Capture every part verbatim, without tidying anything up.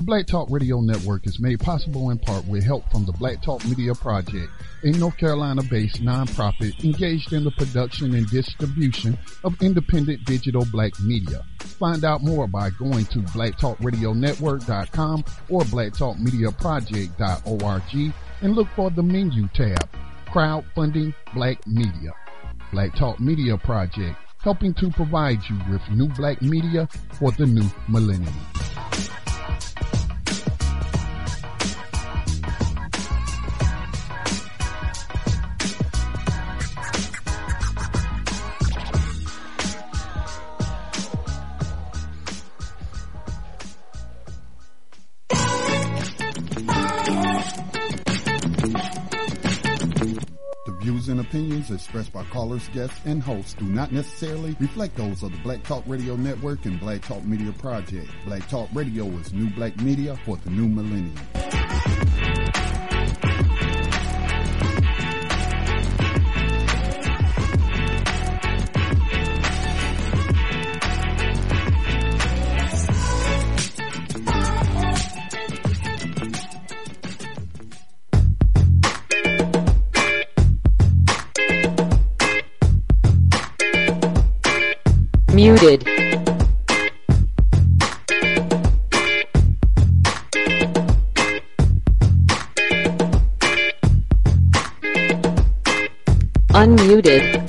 Black Talk Radio Network is made possible in part with help from the Black Talk Media Project, a North Carolina-based nonprofit engaged in the production and distribution of independent digital black media. Find out more by going to black talk radio network dot com or black talk media project dot org and look for the menu tab, Crowdfunding Black Media. Black Talk Media Project, helping to provide you with new black media for the new millennium. And opinions expressed by callers, guests, and hosts do not necessarily reflect those of the Black Talk Radio Network and Black Talk Media Project. Black Talk Radio is new black media for the new millennium. Muted. Unmuted.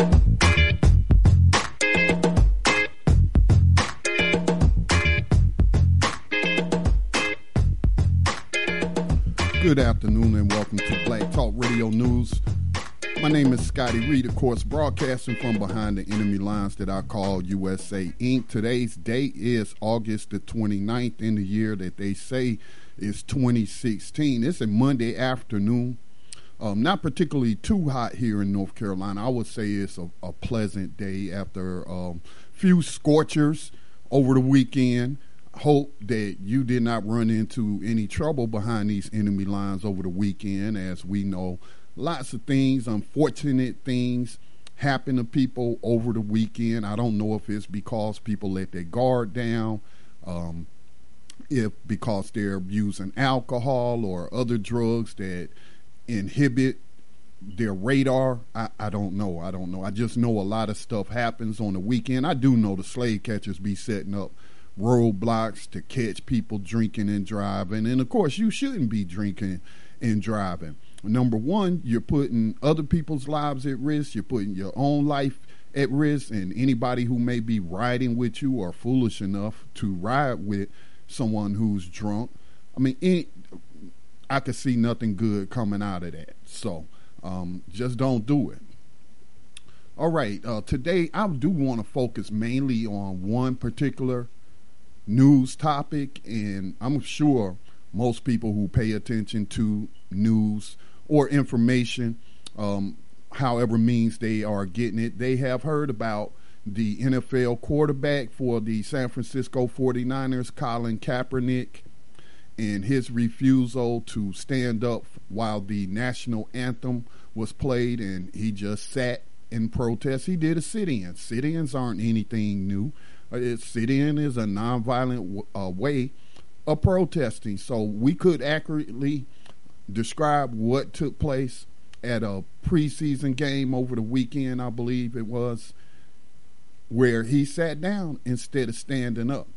Good afternoon and welcome to Black Talk Radio News. My name is Scotty Reed, of course, broadcasting from behind the enemy lines that I call U S A Incorporated. Today's date is August the twenty-ninth in the year that they say is twenty sixteen. It's a Monday afternoon. Um, not particularly too hot here in North Carolina. I would say it's a, a pleasant day after a um, few scorchers over the weekend. Hope that you did not run into any trouble behind these enemy lines over the weekend. As we know, lots of things, unfortunate things happen to people over the weekend. I don't know if it's because people let their guard down, um, if because they're using alcohol or other drugs that inhibit their radar. I, I don't know. I don't know. I just know a lot of stuff happens on the weekend. I do know the slave catchers be setting up roadblocks to catch people drinking and driving. And, of course, you shouldn't be drinking and driving. Number one, you're putting other people's lives at risk. You're putting your own life at risk. And anybody who may be riding with you or foolish enough to ride with someone who's drunk, I mean, it, I could see nothing good coming out of that. So um, just don't do it. All right. Uh, today, I do want to focus mainly on one particular news topic. And I'm sure most people who pay attention to news or information, um, however means they are getting it, they have heard about the N F L quarterback for the San Francisco forty-niners, Colin Kaepernick, and his refusal to stand up while the national anthem was played, and he just sat in protest. He did a sit-in. Sit-ins aren't anything new. A sit-in is a nonviolent uh, way of protesting. So we could accurately describe what took place at a preseason game over the weekend, I believe it was, where he sat down instead of standing up.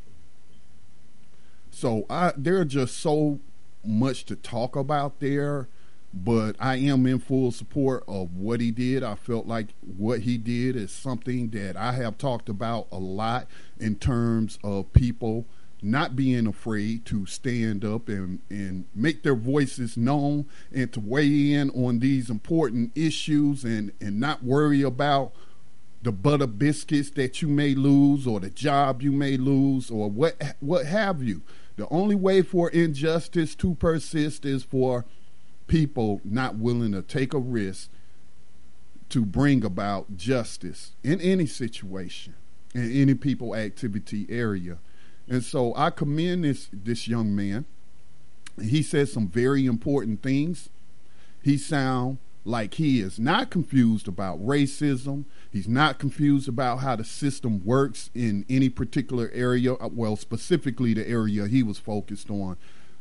So I, there's just so much to talk about there, but I am in full support of what he did. I felt like what he did is something that I have talked about a lot in terms of people not being afraid to stand up and, and make their voices known and to weigh in on these important issues and, and not worry about the butter biscuits that you may lose or the job you may lose or what what have you. The only way for injustice to persist is for people not willing to take a risk to bring about justice in any situation, in any people activity area. And so I commend this this young man. He says some very important things. He sounds like he is not confused about racism. He's not confused about how the system works in any particular area. Well, specifically the area he was focused on.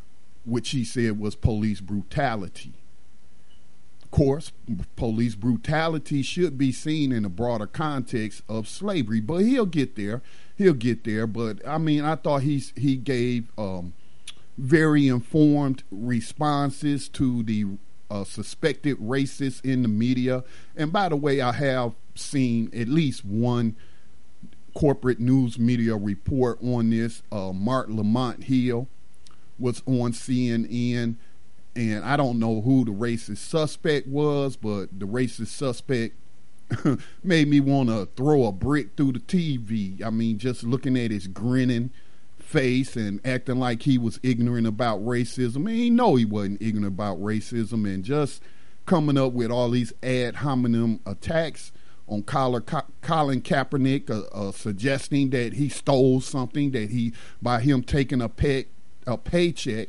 which he said was police brutality. Of course, police brutality should be seen in a broader context of slavery, but he'll get there. He'll get there. But I mean, I thought he's he gave um, very informed responses to the uh, suspected racists in the media. And by the way, I have seen at least one corporate news media report on this. Uh, Mark Lamont Hill was on C N N, and I don't know who the racist suspect was, but the racist suspect made me want to throw a brick through the T V. I mean, just looking at his grinning face and acting like he was ignorant about racism. And he know he wasn't ignorant about racism, and just coming up with all these ad hominem attacks on Colin Kaepernick, uh, uh, suggesting that he stole something, that he, by him taking a pay, a paycheck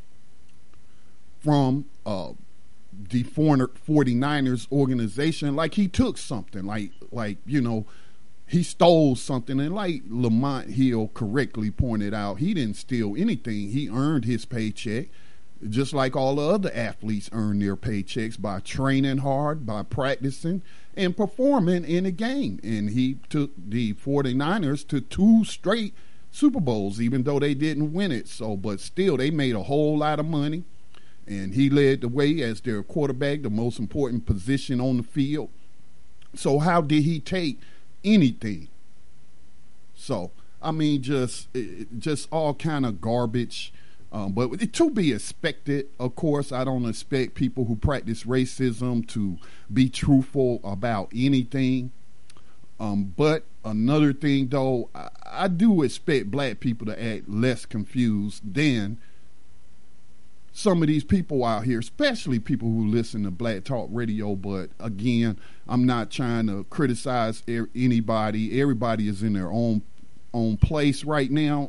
from uh, the forty-niners organization, like he took something, like, like, you know, he stole something. And like Lamont Hill correctly pointed out, he didn't steal anything. He earned his paycheck, just like all the other athletes earn their paychecks by training hard, by practicing and performing in a game. And he took the forty-niners to two straight Super Bowls, even though they didn't win it. So, but still, they made a whole lot of money. And he led the way as their quarterback, the most important position on the field. So how did he take anything? So, I mean, just just all kind of garbage. Um, but to be expected, of course. I don't expect people who practice racism to be truthful about anything. Um, but another thing, though, I, I do expect black people to act less confused than some of these people out here, especially people who listen to Black Talk Radio. But again, I'm not trying to criticize er- anybody. Everybody is in their own own place right now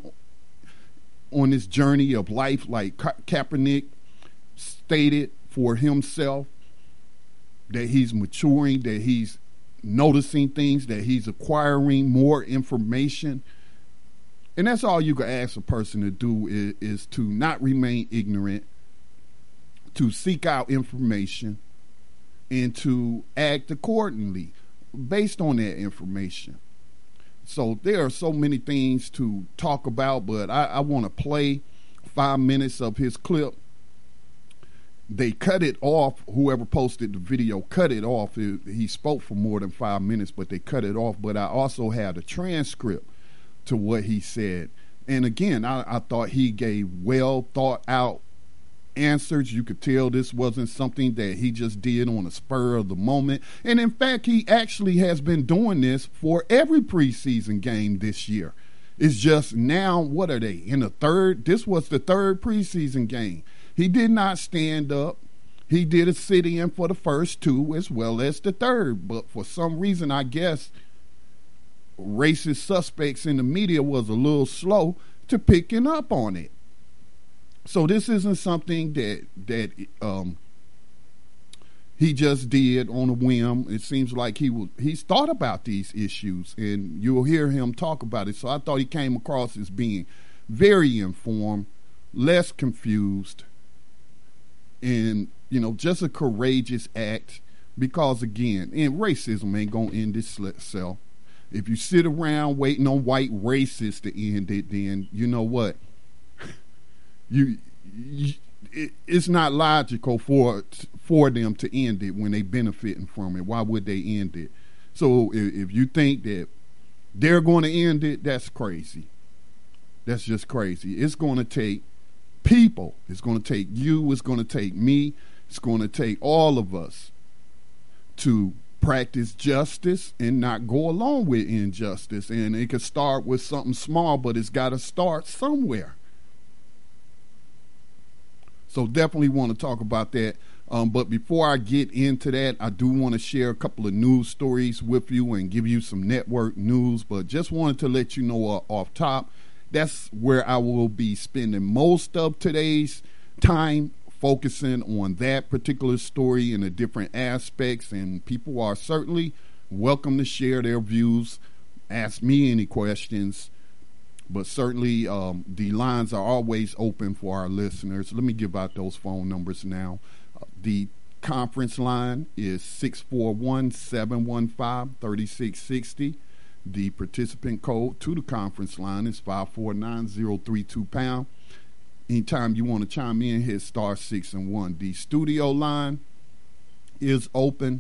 on this journey of life. Like Ka- Kaepernick stated for himself, that he's maturing, that he's noticing things, that he's acquiring more information. And that's all you can ask a person to do, is, is to not remain ignorant, to seek out information, and to act accordingly based on that information. So there are so many things to talk about, but I, I want to play five minutes of his clip. They cut it off. Whoever posted the video cut it off. It, he spoke for more than five minutes, but they cut it off. But I also had a transcript to what he said. And again, I, I thought he gave well thought out answers. You could tell this wasn't something that he just did on a spur of the moment. And in fact, he actually has been doing this for every preseason game this year. It's just now, what are they, in the third? This was the third preseason game. He did not stand up. He did a sit-in for the first two as well as the third. But for some reason, I guess racist suspects in the media was a little slow to picking up on it. So this isn't something that that um, he just did on a whim. It seems like he was, he's thought about these issues, and you'll hear him talk about it. So I thought he came across as being very informed, less confused, and, you know, just a courageous act. Because, again, and racism ain't going to end itself. If you sit around waiting on white racists to end it, then you know what? You, you it, it's not logical for for them to end it when they benefiting from it. Why would they end it? So if, if you think that they're going to end it, that's crazy. That's just crazy. It's going to take people. It's going to take you. It's going to take me. It's going to take all of us to practice justice and not go along with injustice. And it could start with something small, but it's got to start somewhere. So definitely want to talk about that. Um, but before I get into that, I do want to share a couple of news stories with you and give you some network news. But just wanted to let you know uh, off top, that's where I will be spending most of today's time, focusing on that particular story and the different aspects. And people are certainly welcome to share their views, ask me any questions, But certainly um, the lines are always open for our listeners. Let me give out those phone numbers now. Uh, the conference line is six four one, seven one five, three six six zero. The participant code to the conference line is five four nine zero three two pound. Anytime you want to chime in, hit star six and one. The studio line is open.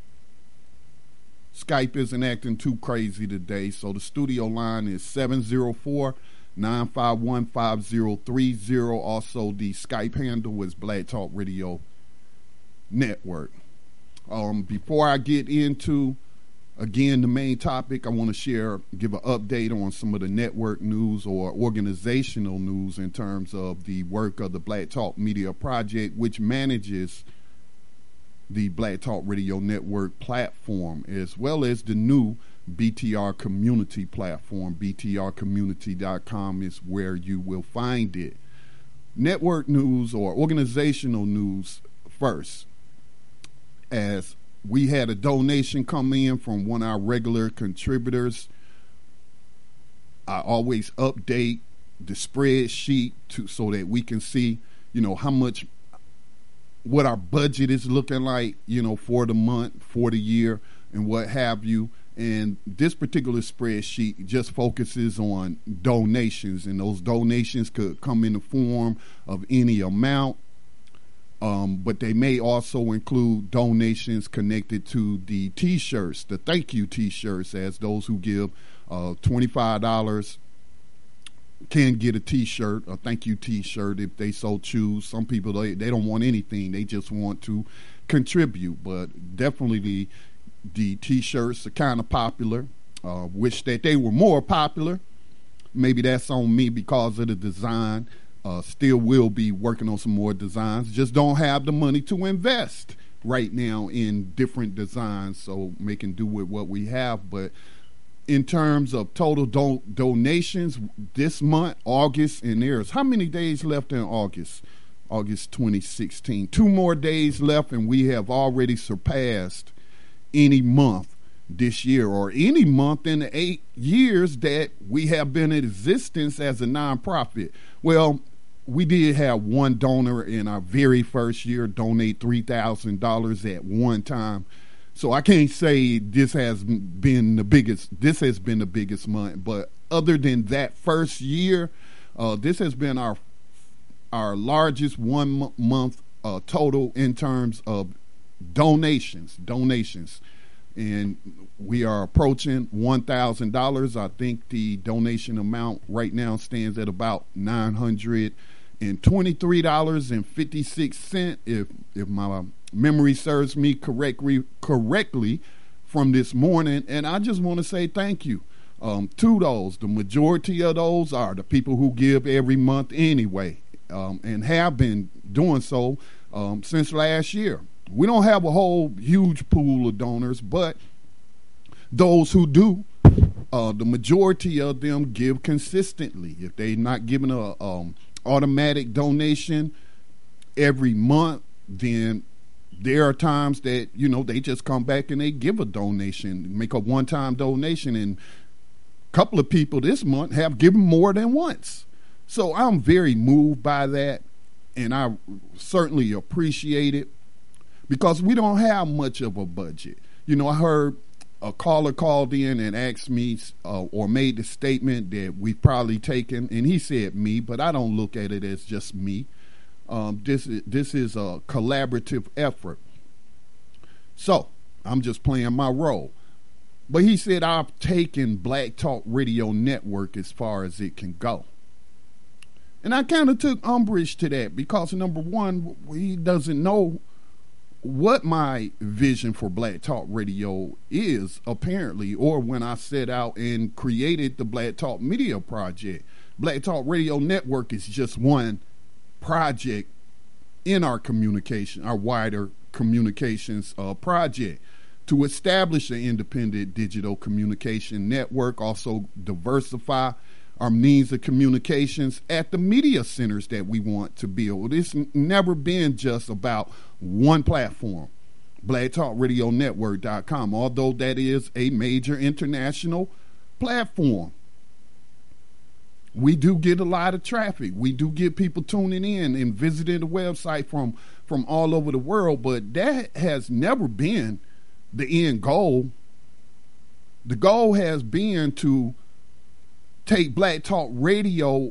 Skype isn't acting too crazy today, so the studio line is seven zero four, nine five one, five zero three zero. Also, the Skype handle is Black Talk Radio Network. Um, before I get into, again, the main topic, I want to share, give an update on some of the network news or organizational news in terms of the work of the Black Talk Media Project, which manages the Black Talk Radio Network platform, as well as the new B T R Community platform. B T R community dot com is where you will find it. Network news or organizational news first, as we had a donation come in from one of our regular contributors. I always update the spreadsheet to so that we can see, you know, how much, what our budget is looking like, you know, for the month, for the year, and what have you. And this particular spreadsheet just focuses on donations, and those donations could come in the form of any amount. Um, but they may also include donations connected to the T-shirts, the thank you T-shirts, as those who give uh, twenty-five dollars can get a T-shirt, a thank you T-shirt if they so choose. Some people, they, they don't want anything. They just want to contribute. But definitely the, the T-shirts are kind of popular. Uh, wish that they were more popular. Maybe that's on me because of the design. Uh, still will be working on some more designs. Just don't have the money to invest right now in different designs, so making do with what we have. But in terms of total do- donations this month, August, and there's how many days left in August? August twenty sixteen. Two more days left, and we have already surpassed any month this year or any month in the eight years that we have been in existence as a nonprofit. Well, we did have one donor in our very first year donate three thousand dollars at one time. So I can't say this has been the biggest, this has been the biggest month, but other than that first year, uh, this has been our our largest one m- month uh, total in terms of donations, donations. And we are approaching one thousand dollars. I think the donation amount right now stands at about nine hundred twenty-three dollars and fifty-six cents, if if my memory serves me correctly correctly from this morning. And I just want to say thank you um, to those. The majority of those are the people who give every month anyway, um, and have been doing so um, since last year. We don't have a whole huge pool of donors, but those who do, uh, the majority of them give consistently. If they're not giving a um, automatic donation every month, then there are times that, you know, they just come back and they give a donation, make a one-time donation, and a couple of people this month have given more than once. So I'm very moved by that, and I certainly appreciate it, because we don't have much of a budget. You know, I heard a caller called in and asked me uh, or made the statement that we've probably taken, and he said me, but I don't look at it as just me. Um, this is, this is a collaborative effort. So I'm just playing my role. But he said I've taken Black Talk Radio Network as far as it can go. And I kind of took umbrage to that because, number one, he doesn't know what my vision for Black Talk Radio is, apparently, or when I set out and created the Black Talk Media Project. Black Talk Radio Network is just one project in our communication, our wider communications uh, project, to establish an independent digital communication network, also diversify our means of communications at the media centers that we want to build. It's never been just about one platform, Black Talk Radio Network dot com, although that is a major international platform. we do get a lot of traffic. We do get people tuning in and visiting the website from, from all over the world, but that has never been the end goal. The goal has been to take Black Talk Radio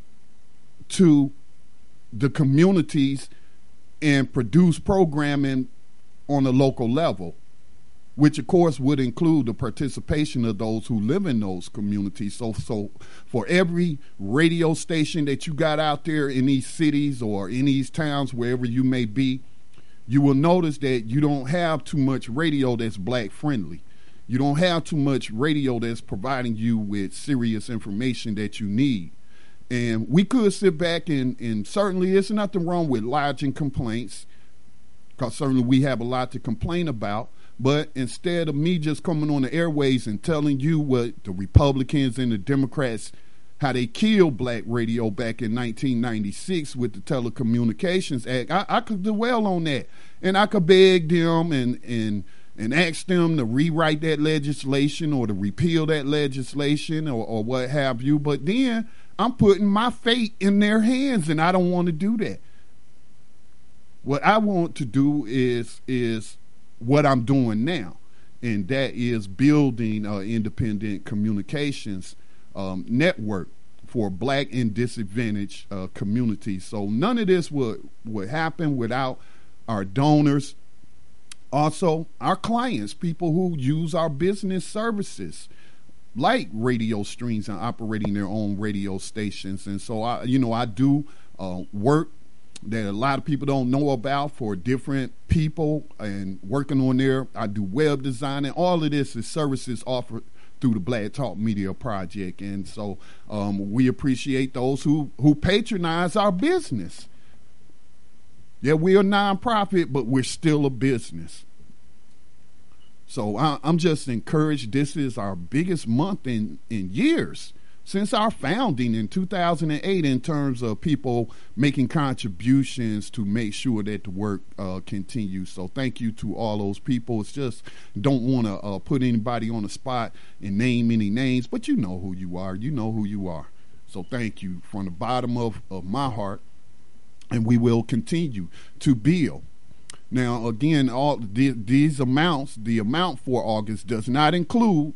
to the communities and produce programming on a local level, which of course would include the participation of those who live in those communities. So, so for every radio station that you got out there in these cities or in these towns, wherever you may be, you will notice that you don't have too much radio that's black friendly. You don't have too much radio that's providing you with serious information that you need. And we could sit back and, and certainly there's nothing wrong with lodging complaints, because certainly we have a lot to complain about. But instead of me just coming on the airways and telling you what the Republicans and the Democrats, how they killed black radio back in nineteen ninety-six with the Telecommunications Act, I, I could dwell on that. And I could beg them and, and, and ask them to rewrite that legislation or to repeal that legislation or, or what have you. But then I'm putting my fate in their hands, and I don't want to do that. What I want to do is is what I'm doing now, and that is building an independent communications um, network for black and disadvantaged uh, communities. So none of this would, would happen without our donors. Also, our clients, people who use our business services, like radio streams and operating their own radio stations. And so, I, you know, I do uh, work that a lot of people don't know about for different people and working on there. I do web design, and all of this is services offered through the Black Talk Media Project. And so um, we appreciate those who, who patronize our business. Yeah, we're a nonprofit, but we're still a business. So I, I'm just encouraged. This is our biggest month in, in years since our founding in two thousand eight in terms of people making contributions to make sure that the work uh, continues. So thank you to all those people. It's just don't want to uh, put anybody on the spot and name any names, but you know who you are. You know who you are. So thank you from the bottom of, of my heart, and we will continue to build. Now, again, all the, these amounts, the amount for August does not include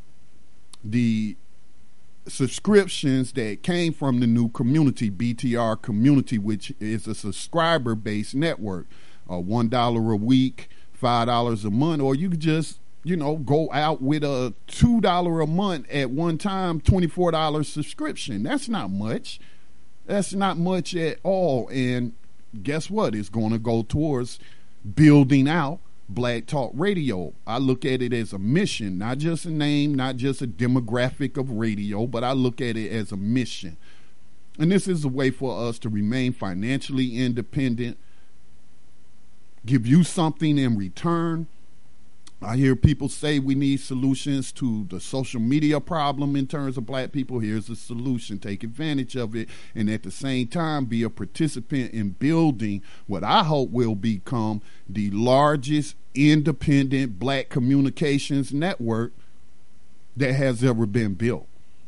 the subscriptions that came from the new community, B T R community, which is a subscriber-based network. Uh, one dollar a week, five dollars a month, or you could just, you know, go out with a two dollars a month at one time, twenty-four dollars subscription. That's not much. That's not much at all. And guess what? It's going to go towards building out Black Talk Radio. I look at it as a mission, not just a name, not just a demographic of radio, but I look at it as a mission. And this is a way for us to remain financially independent, give you something in return. I hear people say we need solutions to the social media problem in terms of black people. Here's a solution. Take advantage of it, and at the same time be a participant in building what I hope will become the largest independent black communications network that has ever been built.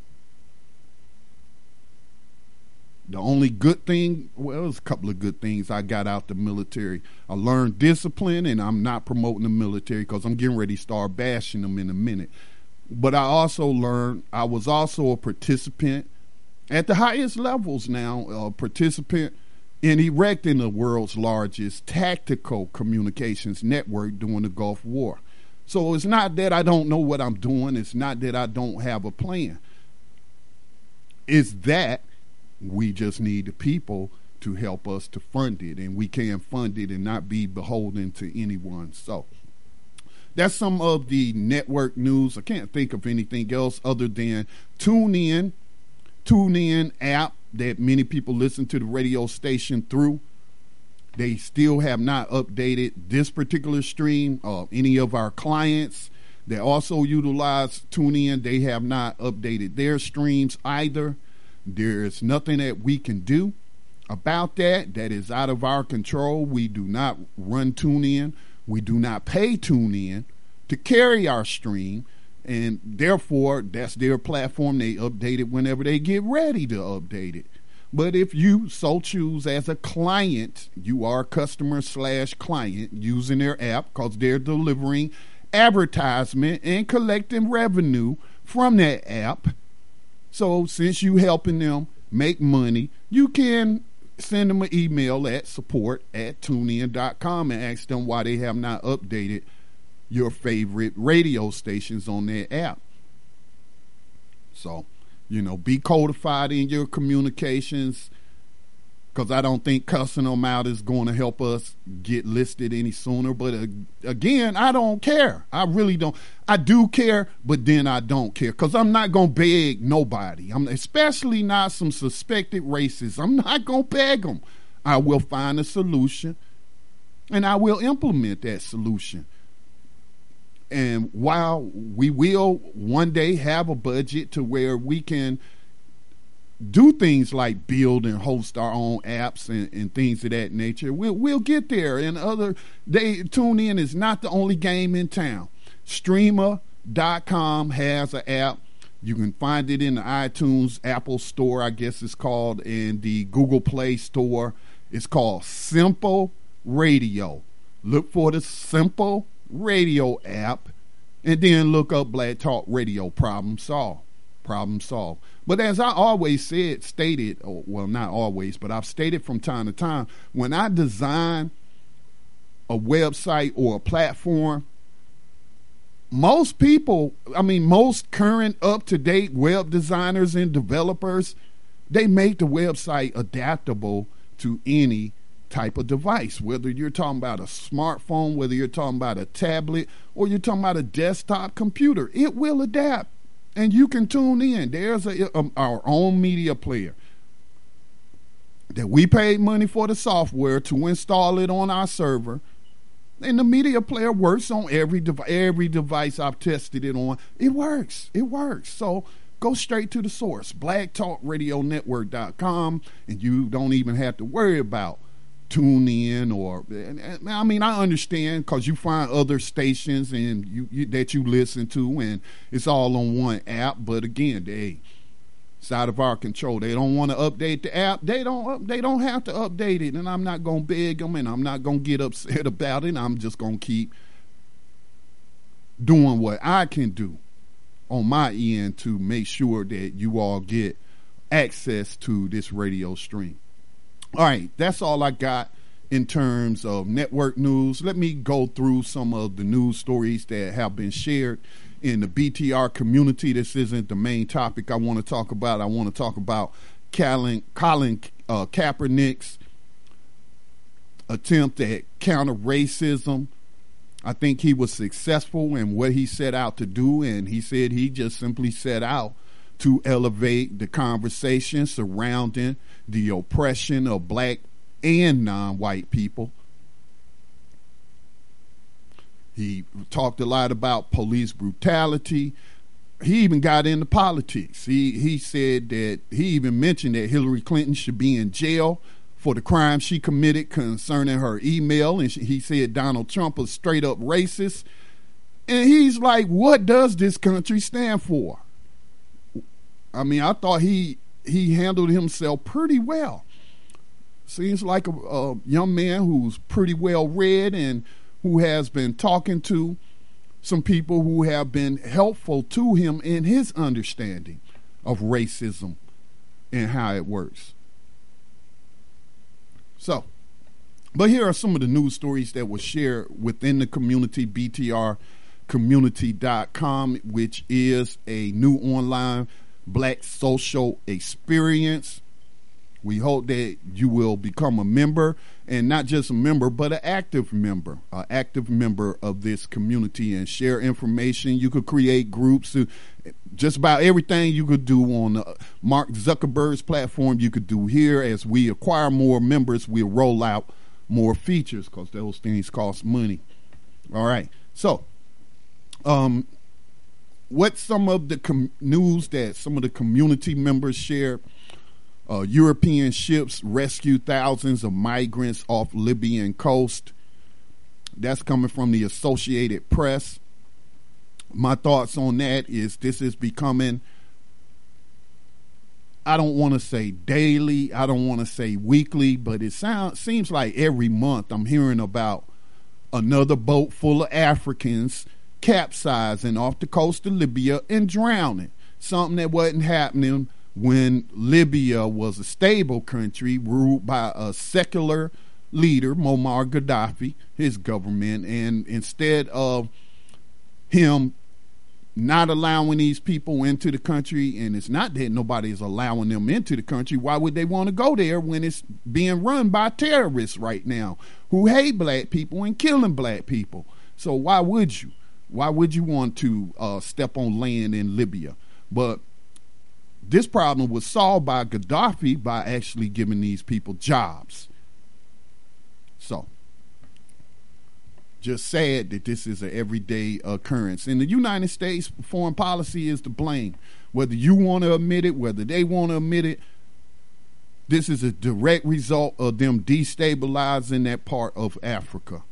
The only good thing, well, there's a couple of good things I got out the military. I learned discipline, and I'm not promoting the military because I'm getting ready to start bashing them in a minute. But I also learned, I was also a participant at the highest levels now, a participant in erecting the world's largest tactical communications network during the Gulf War. So it's not that I don't know what I'm doing. It's not that I don't have a plan. It's that we just need the people to help us to fund it, and we can fund it and not be beholden to anyone. So that's some of the network news. I can't think of anything else other than TuneIn, TuneIn app that many people listen to the radio station through. They still have not updated this particular stream. Uh, any of our clients that also utilize TuneIn, they have not updated their streams either. There's nothing that we can do about that. That is out of our control. We do not run TuneIn. We do not pay TuneIn to carry our stream. And therefore, that's their platform. They update it whenever they get ready to update it. But if you so choose as a client, you are a customer slash client using their app because they're delivering advertisement and collecting revenue from that app. So since you helping them make money, you can send them an email at support at tunein dot com and ask them why they have not updated your favorite radio stations on their app. So, you know, be codified in your communications, because I don't think cussing them out is going to help us get listed any sooner. But uh, again, I don't care. I really don't. I do care, but then I don't care, because I'm not going to beg nobody. I'm especially not some suspected racists. I'm not going to beg them. I will find a solution, and I will implement that solution. And while we will one day have a budget to where we can do things like build and host our own apps and, and things of that nature, we'll we'll get there. And other they TuneIn is not the only game in town. Streamer dot com has an app. You can find it in the iTunes Apple Store, I guess it's called, and the Google Play Store. It's called Simple Radio. Look for the Simple Radio app, and then look up Black Talk Radio. Problem solved. Problem solved. But as I always said, stated, or, well, not always, but I've stated from time to time, when I design a website or a platform, most people, I mean, most current up-to-date web designers and developers, they make the website adaptable to any type of device, whether you're talking about a smartphone, whether you're talking about a tablet, or you're talking about a desktop computer. It will adapt, and you can tune in. There's a, a, our own media player that we paid money for the software to install it on our server, and the media player works on every dev- every device I've tested it on. It works. It works. So go straight to the source, black talk radio network dot com, and you don't even have to worry about tune in or I mean I understand, because you find other stations and you, you that you listen to, and it's all on one app. But again, they it's out of our control. They don't want to update the app. They don't they don't have to update it, and I'm not gonna beg them, and I'm not gonna get upset about it. I'm just gonna keep doing what I can do on my end to make sure that you all get access to this radio stream. All right, that's all I got in terms of network news. Let me go through some of the news stories that have been shared in the B T R community. This isn't the main topic I want to talk about. I want to talk about Colin, Colin uh, Kaepernick's attempt at counter racism. I think he was successful in what he set out to do, and he said he just simply set out to elevate the conversation surrounding the oppression of black and non-white people. He talked a lot about police brutality. He even got into politics. He he said that he even mentioned that Hillary Clinton should be in jail for the crime she committed concerning her email, and she, he said Donald Trump was straight up racist. And he's like, what does this country stand for? I mean, I thought he he handled himself pretty well. Seems like a, a young man who's pretty well read and who has been talking to some people who have been helpful to him in his understanding of racism and how it works. So, but here are some of the news stories that were shared within the community, B T R community dot com, which is a new online black social experience. We hope that you will become a member, and not just a member, but an active member, an active member of this community, and share information. You could create groups. Just about everything you could do on uh, Mark Zuckerberg's platform, you could do here. As we acquire more members, we'll roll out more features, because those things cost money. All right. So, um, what's some of the com- news that some of the community members share? Uh, European ships rescue thousands of migrants off Libyan coast. That's coming from the Associated Press. my thoughts on that is this is becoming, I don't want to say daily, I don't want to say weekly, but it sounds seems like every month I'm hearing about another boat full of Africans capsizing off the coast of Libya and drowning. Something that wasn't happening when Libya was a stable country ruled by a secular leader, Muammar Gaddafi, his government, and instead of him not allowing these people into the country, and it's not that nobody is allowing them into the country, why would they want to go there when it's being run by terrorists right now who hate black people and killing black people? So why would you? Why would you want to uh, step on land in Libya? But this problem was solved by Gaddafi by actually giving these people jobs. So, just sad that this is an everyday occurrence. In the United States, foreign policy is to blame. Whether you want to admit it, whether they want to admit it, this is a direct result of them destabilizing that part of Africa.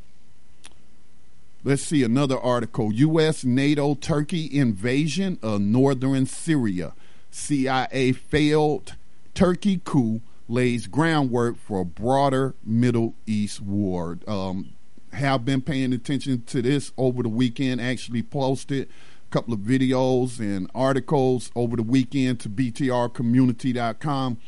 Let's see another article. U S NATO Turkey invasion of northern Syria. C I A failed Turkey coup lays groundwork for a broader Middle East war. Um, have been paying attention to this over the weekend, actually posted a couple of videos and articles over the weekend to B T R community dot com.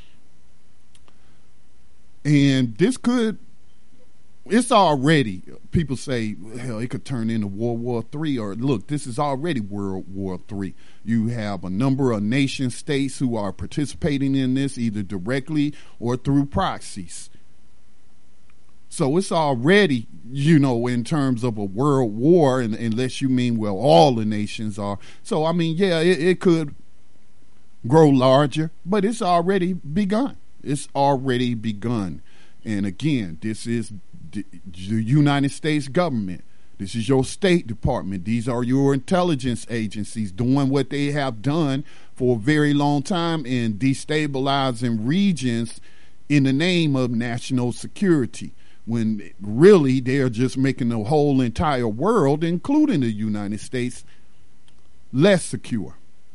And this could, it's already, people say, hell, it could turn into World War Three, or look, this is already World War Three. You have a number of nation states who are participating in this either directly or through proxies. So it's already, you know, in terms of a world war, and unless you mean, well, all the nations are. So, I mean, yeah, it, it could grow larger, but it's already begun. It's already begun. And again, this is the United States government. This is your State Department. These are your intelligence agencies doing what they have done for a very long time in destabilizing regions in the name of national security, when really they're just making the whole entire world, including the United States, less secure.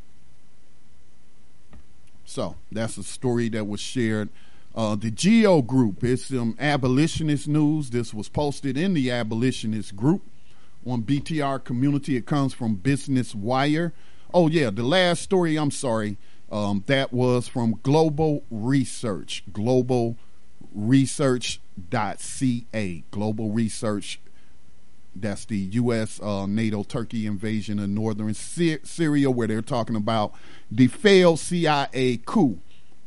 So that's a story that was shared. Uh, the GEO Group, it's some abolitionist news. This was posted in the abolitionist group on B T R community. It comes from Business Wire. Oh, yeah, the last story, I'm sorry, um, that was from Global Research, global research dot c a. Global Research, that's the U S uh, NATO Turkey invasion of northern Sy- Syria, where they're talking about the failed C I A coup.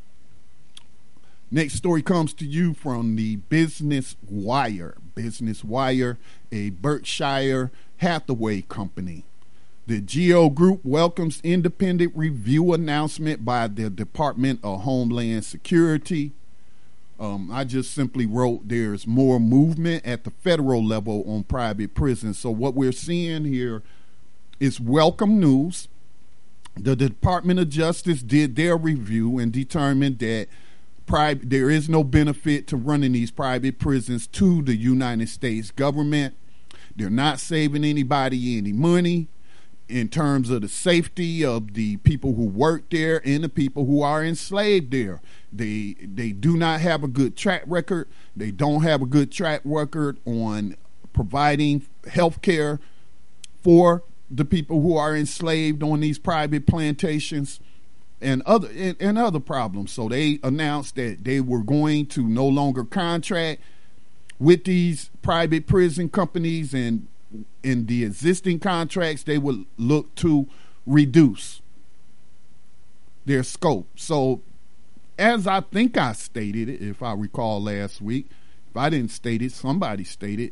Next story comes to you from the Business Wire. Business Wire, a Berkshire Hathaway company. The GEO Group welcomes independent review announcement by the Department of Homeland Security. Um, I just simply wrote there's more movement at the federal level on private prisons. So what we're seeing here is welcome news. The Department of Justice did their review and determined that Private, there is no benefit to running these private prisons to the United States government. They're not saving anybody any money in terms of the safety of the people who work there and the people who are enslaved there. They they do not have a good track record. They don't have a good track record on providing health care for the people who are enslaved on these private plantations. And other and, and other problems. So they announced that they were going to no longer contract with these private prison companies, and in the existing contracts they would look to reduce their scope. So as I think I stated it, if I recall last week, if I didn't state it, somebody stated,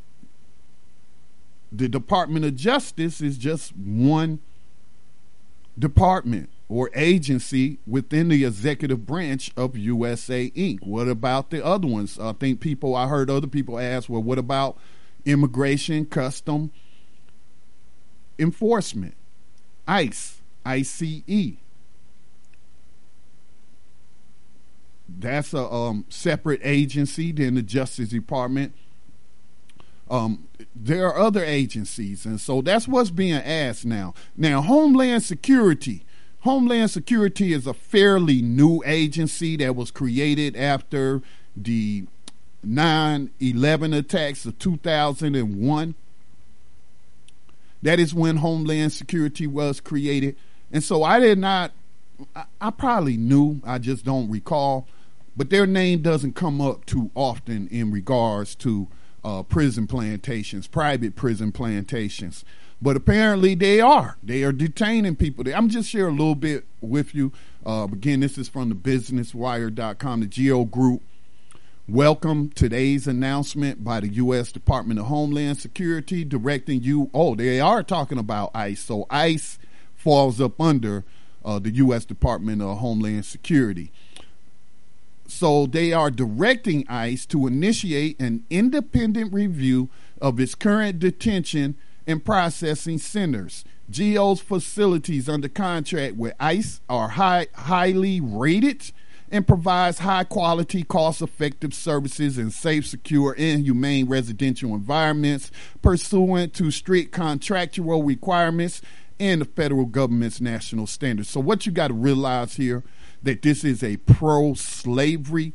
the Department of Justice is just one department or agency within the executive branch of U S A Incorporated. What about the other ones? I think people, I heard other people ask, well, what about immigration, custom, enforcement, ICE, I C E? That's a um, separate agency than the Justice Department. Um, there are other agencies, and so that's what's being asked now. Now, Homeland Security. Homeland Security is a fairly new agency that was created after the nine eleven attacks of two thousand one. That is when Homeland Security was created. And so I did not, I, I probably knew, I just don't recall, but their name doesn't come up too often in regards to uh, prison plantations, private prison plantations. But apparently they are. They are detaining people. I'm just share a little bit with you. Uh, again, this is from the business wire dot com, the Geo Group. Welcome today's announcement by the U S Department of Homeland Security directing you. Oh, they are talking about ICE. So ICE falls up under uh, the U S Department of Homeland Security. So they are directing ICE to initiate an independent review of its current detention and processing centers. G O's facilities under contract with ICE are high, highly rated and provides high-quality, cost-effective services in safe, secure, and humane residential environments pursuant to strict contractual requirements and the federal government's national standards. So what you got to realize here, that this is a pro-slavery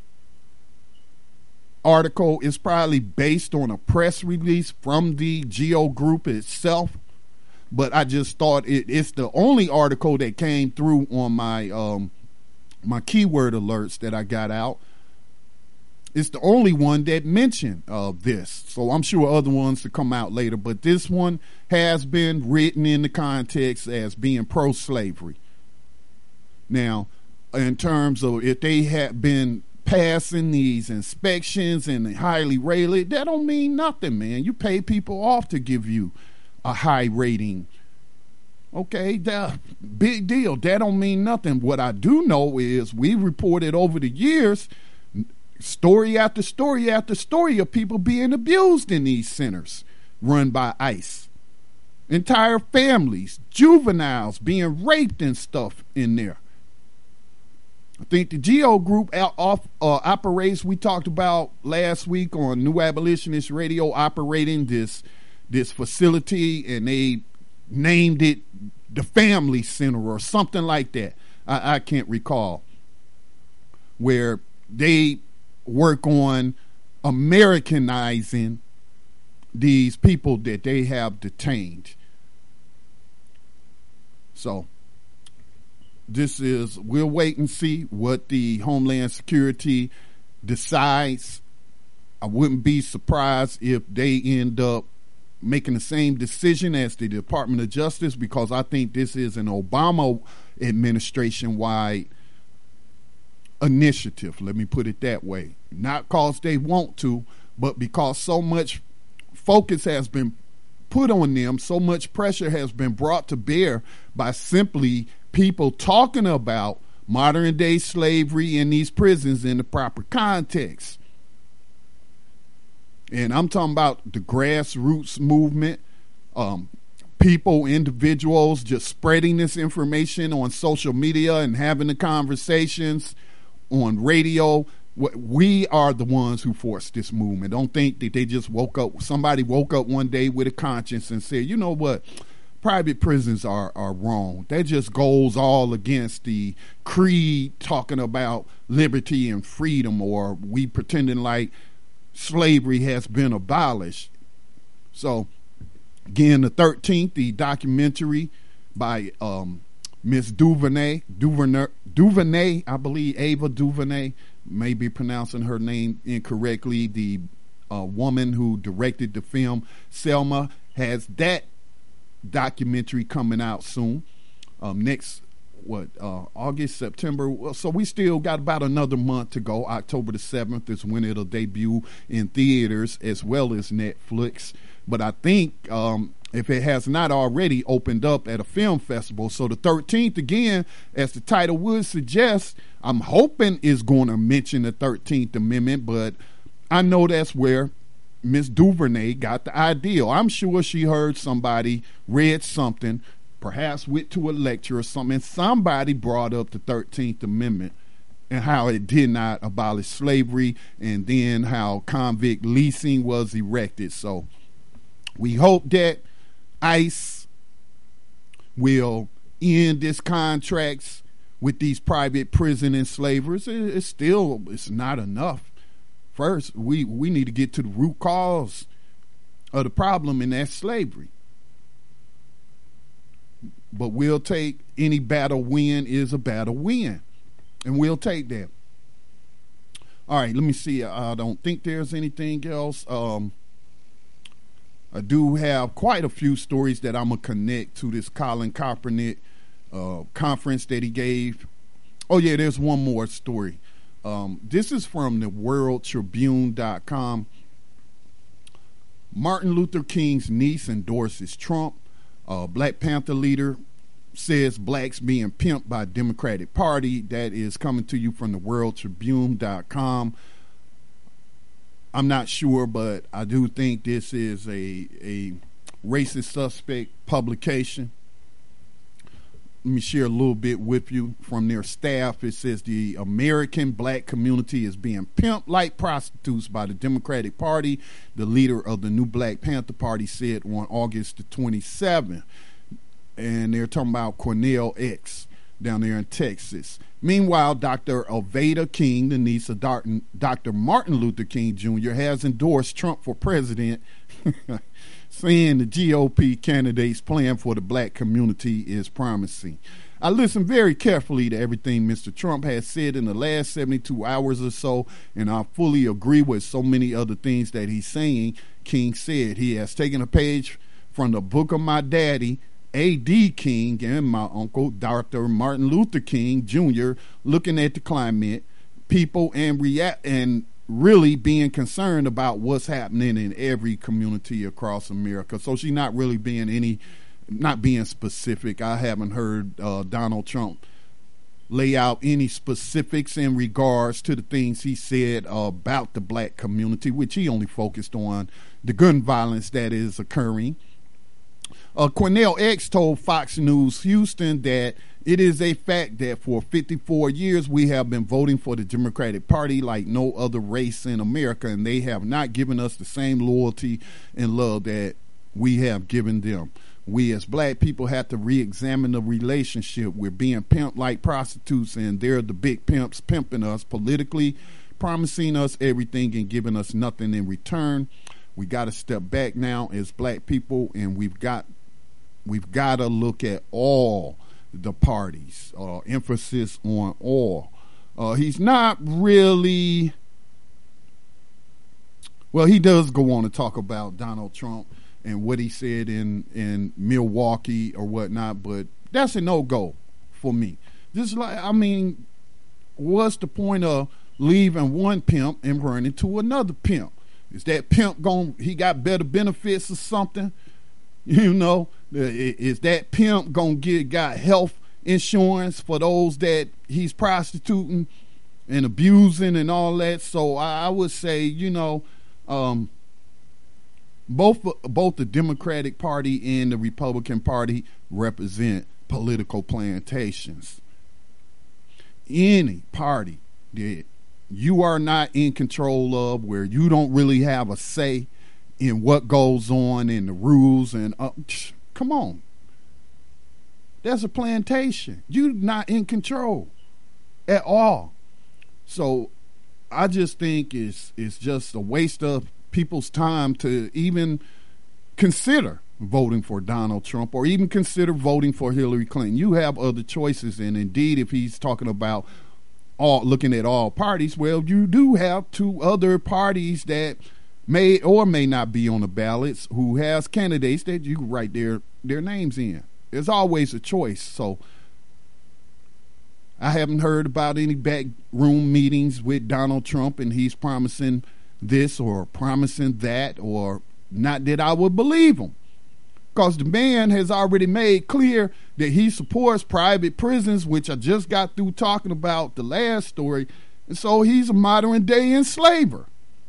article. Is probably based on a press release from the Geo Group itself, but I just thought it, it's the only article that came through on my um, my keyword alerts that I got out. It's the only one that mentioned uh, this, so I'm sure other ones to come out later, but this one has been written in the context as being pro-slavery. Now, in terms of if they had been passing these inspections and highly rated, that don't mean nothing, man. You pay people off to give you a high rating. Okay, that big deal. That don't mean nothing. What I do know is we reported over the years story after story after story of people being abused in these centers run by ICE. Entire families, juveniles being raped and stuff in there. I think the Geo Group out, off, uh, operates, we talked about last week on New Abolitionist Radio, operating this this facility, and they named it the Family Center or something like that. I, I can't recall. Where they work on Americanizing these people that they have detained. So this is, we'll wait and see what the Homeland Security decides. I wouldn't be surprised if they end up making the same decision as the Department of Justice, because I think this is an Obama administration-wide initiative. Let me put it that way. Not because they want to, but because so much focus has been put on them, so much pressure has been brought to bear by simply people talking about modern day slavery in these prisons in the proper context. And I'm talking about the grassroots movement, um, people, individuals just spreading this information on social media and having the conversations on radio. We are the ones who forced this movement. Don't think that they just woke up, somebody woke up one day with a conscience and said, you know what, private prisons are, are wrong. That just goes all against the creed talking about liberty and freedom, or we pretending like slavery has been abolished. So again, the thirteenth, the documentary by um, Miss Duvernay, Duvernay, Duvernay, I believe Ava Duvernay, may be pronouncing her name incorrectly. The uh, woman who directed the film, Selma, has that documentary coming out soon. Um, next, what, uh, August, September. So we still got about another month to go. October the seventh is when it'll debut in theaters as well as Netflix. But I think um, if it has not already opened up at a film festival. So the thirteenth, again, as the title would suggest, I'm hoping is going to mention the thirteenth Amendment, but I know that's where Miss Duvernay got the idea. I'm sure she heard somebody read something, perhaps went to a lecture or something, and somebody brought up the thirteenth Amendment. and how it did not abolish slavery, and then how convict leasing was erected. So we hope that ICE will end its contracts with these private prison enslavers. It's still, it's not enough. First, we, we need to get to the root cause of the problem, and that's slavery. But we'll take any battle win is a battle win, and we'll take that. All right, let me see. I don't think there's anything else. Um, I do have quite a few stories that I'm going to connect to this Colin Kaepernick uh, conference that he gave. Oh, yeah, there's one more story. Um, this is from the world tribune dot com. Martin Luther King's niece endorses Trump. Uh, Black Panther leader says blacks being pimped by Democratic Party. That is coming to you from the world tribune dot com. I'm not sure, but I do think this is a a racist suspect publication. Let me share a little bit with you from their staff. It says the American black community is being pimped like prostitutes by the Democratic Party, the leader of the new Black Panther Party said on August the twenty-seventh. And they're talking about Cornell X down there in Texas. Meanwhile, Doctor Aveda King, the niece of Doctor Martin Luther King Junior, has endorsed Trump for president, saying the G O P candidate's plan for the black community is promising. I listened very carefully to everything Mister Trump has said in the last seventy-two hours or so, and I fully agree with so many other things that he's saying. King said he has taken a page from the book of my daddy, A D King, and my uncle, Doctor Martin Luther King Junior, looking at the climate, people, and react and really being concerned about what's happening in every community across America. So she's not really being any, not being specific. I haven't heard uh, Donald Trump lay out any specifics in regards to the things he said uh, about the black community, which he only focused on the gun violence that is occurring. Uh, Cornell X told Fox News Houston that it is a fact that for fifty-four years we have been voting for the Democratic Party like no other race in America, and they have not given us the same loyalty and love that we have given them. We as black people have to re-examine the relationship. We're being pimped like prostitutes, and they're the big pimps pimping us politically, promising us everything and giving us nothing in return. We got to step back now as black people, and we've got We've got to look at all the parties, uh, emphasis on all. Uh, he's not really, well, he does go on to talk about Donald Trump and what he said in, in Milwaukee or whatnot, but that's a no-go for me. Just like, I mean, what's the point of leaving one pimp and running to another pimp? Is that pimp going, he got better benefits or something? You know, is that pimp gonna get got health insurance for those that he's prostituting and abusing and all that? So I, I would say, you know, um, both both the Democratic Party and the Republican Party represent political plantations. Any party that you are not in control of, where you don't really have a say in what goes on in the rules and uh, come on, there's a plantation. You're not in control at all. So I just think it's it's just a waste of people's time to even consider voting for Donald Trump or even consider voting for Hillary Clinton. You have other choices, and indeed, if he's talking about all looking at all parties, well, you do have two other parties that may or may not be on the ballots, who has candidates that you can write their, their names in. There's always a choice. So I haven't heard about any backroom meetings with Donald Trump and he's promising this or promising that, or not that I would believe him. Because the man has already made clear that he supports private prisons, which I just got through talking about the last story. And so he's a modern day enslaver.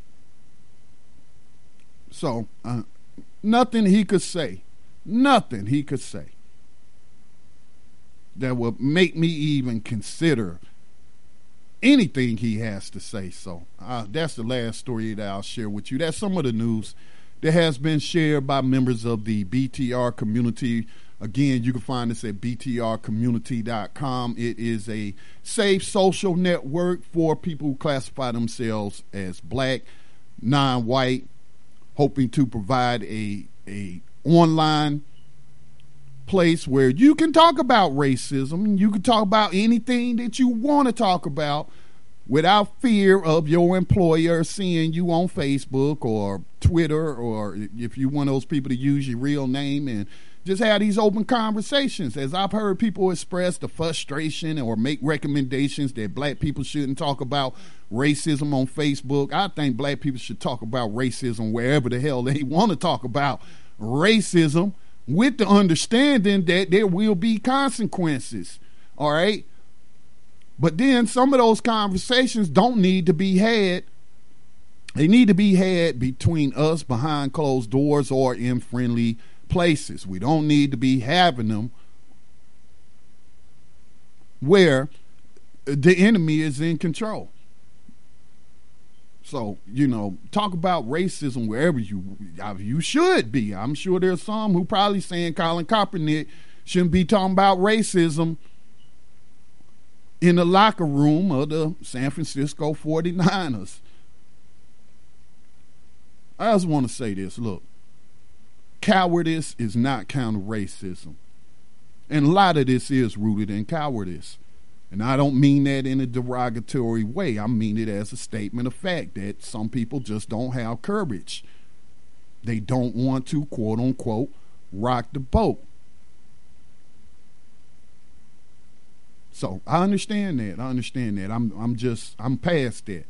So, uh, nothing he could say, nothing he could say that would make me even consider anything he has to say. So uh, that's the last story that I'll share with you. That's some of the news that has been shared by members of the B T R community. Again, you can find us at b t r community dot com. It is a safe social network for people who classify themselves as black, non-white, hoping to provide a, a online place where you can talk about racism. You can talk about anything that you want to talk about without fear of your employer seeing you on Facebook or Twitter, or if you're one of those people to use your real name and just have these open conversations. As I've heard people express the frustration or make recommendations that black people shouldn't talk about racism on Facebook, I think black people should talk about racism wherever the hell they want to talk about racism, with the understanding that there will be consequences. All right? But then some of those conversations don't need to be had. They need to be had between us behind closed doors or in friendly places. We don't need to be having them where the enemy is in control. So, you know, talk about racism wherever you you should be. I'm sure there's some who probably saying Colin Kaepernick shouldn't be talking about racism in the locker room of the San Francisco forty-niners. I just want to say this. Look, cowardice is not counter racism. And a lot of this is rooted in cowardice. And I don't mean that in a derogatory way. I mean it as a statement of fact that some people just don't have courage. They don't want to, quote unquote, rock the boat. So I understand that. I understand that. I'm I'm just, I'm past that.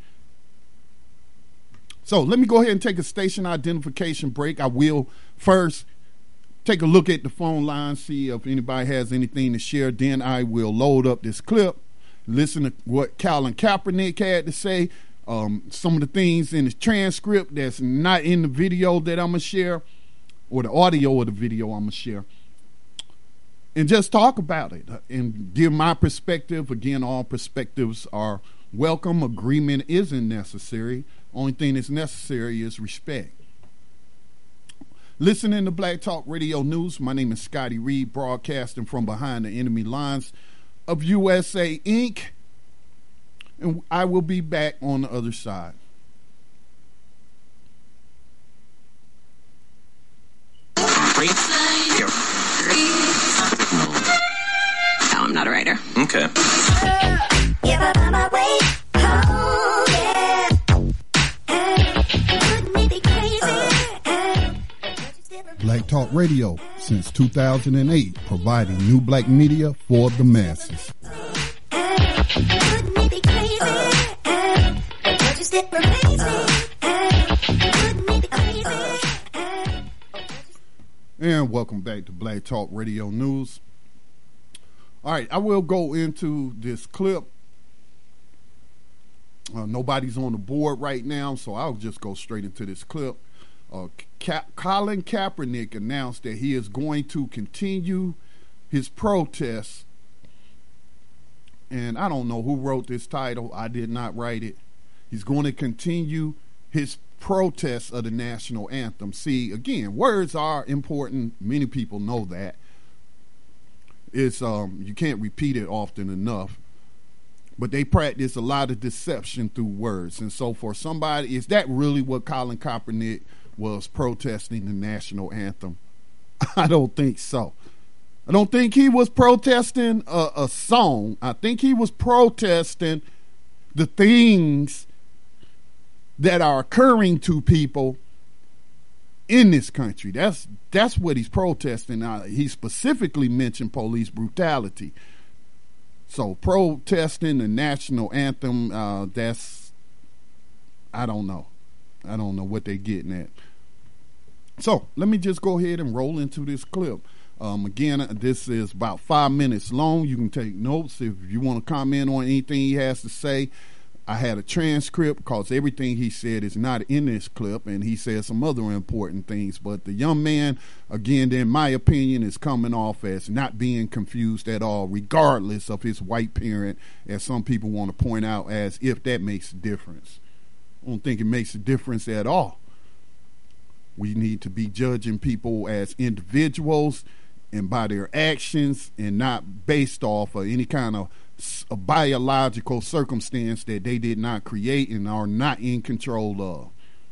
So let me go ahead and take a station identification break. I will first take a look at the phone line, see if anybody has anything to share. Then I will load up this clip, listen to what Colin Kaepernick had to say, um, some of the things in the transcript that's not in the video that I'm going to share, or the audio of the video I'm going to share, and just talk about it and give my perspective. Again, all perspectives are welcome. Agreement isn't necessary. Only thing that's necessary is respect. Listening to Black Talk Radio News, my name is Scotty Reed, broadcasting from behind the enemy lines of U S A Incorporated. And I will be back on the other side. No, I'm not a writer. Okay. Black Talk Radio since two thousand eight, providing new black media for the masses. And welcome back to Black Talk Radio News. All right, I will go into this clip. Uh, nobody's on the board right now, so I'll just go straight into this clip. Uh, Ka- Colin Kaepernick announced that he is going to continue his protests. And I don't know who wrote this title. I did not write it. He's going to continue his protests of the national anthem. See, again, words are important. Many people know that. It's um, you can't repeat it often enough. But they practice a lot of deception through words. And so for somebody, is that really what Colin Kaepernick was protesting the national anthem? I don't think so. I don't think he was protesting a, a song. I think he was protesting the things that are occurring to people in this country. That's that's what he's protesting. Uh, he specifically mentioned police brutality. So protesting the national anthem, uh, that's, I don't know. I don't know what they're getting at. So let me just go ahead and roll into this clip. Um, again, this is about five minutes long. You can take notes if you want to comment on anything he has to say. I had a transcript because everything he said is not in this clip, and he said some other important things. But the young man, again, in my opinion, is coming off as not being confused at all, regardless of his white parent, as some people want to point out, as if that makes a difference. I don't think it makes a difference at all. We need to be judging people as individuals and by their actions, and not based off of any kind of a biological circumstance that they did not create and are not in control of.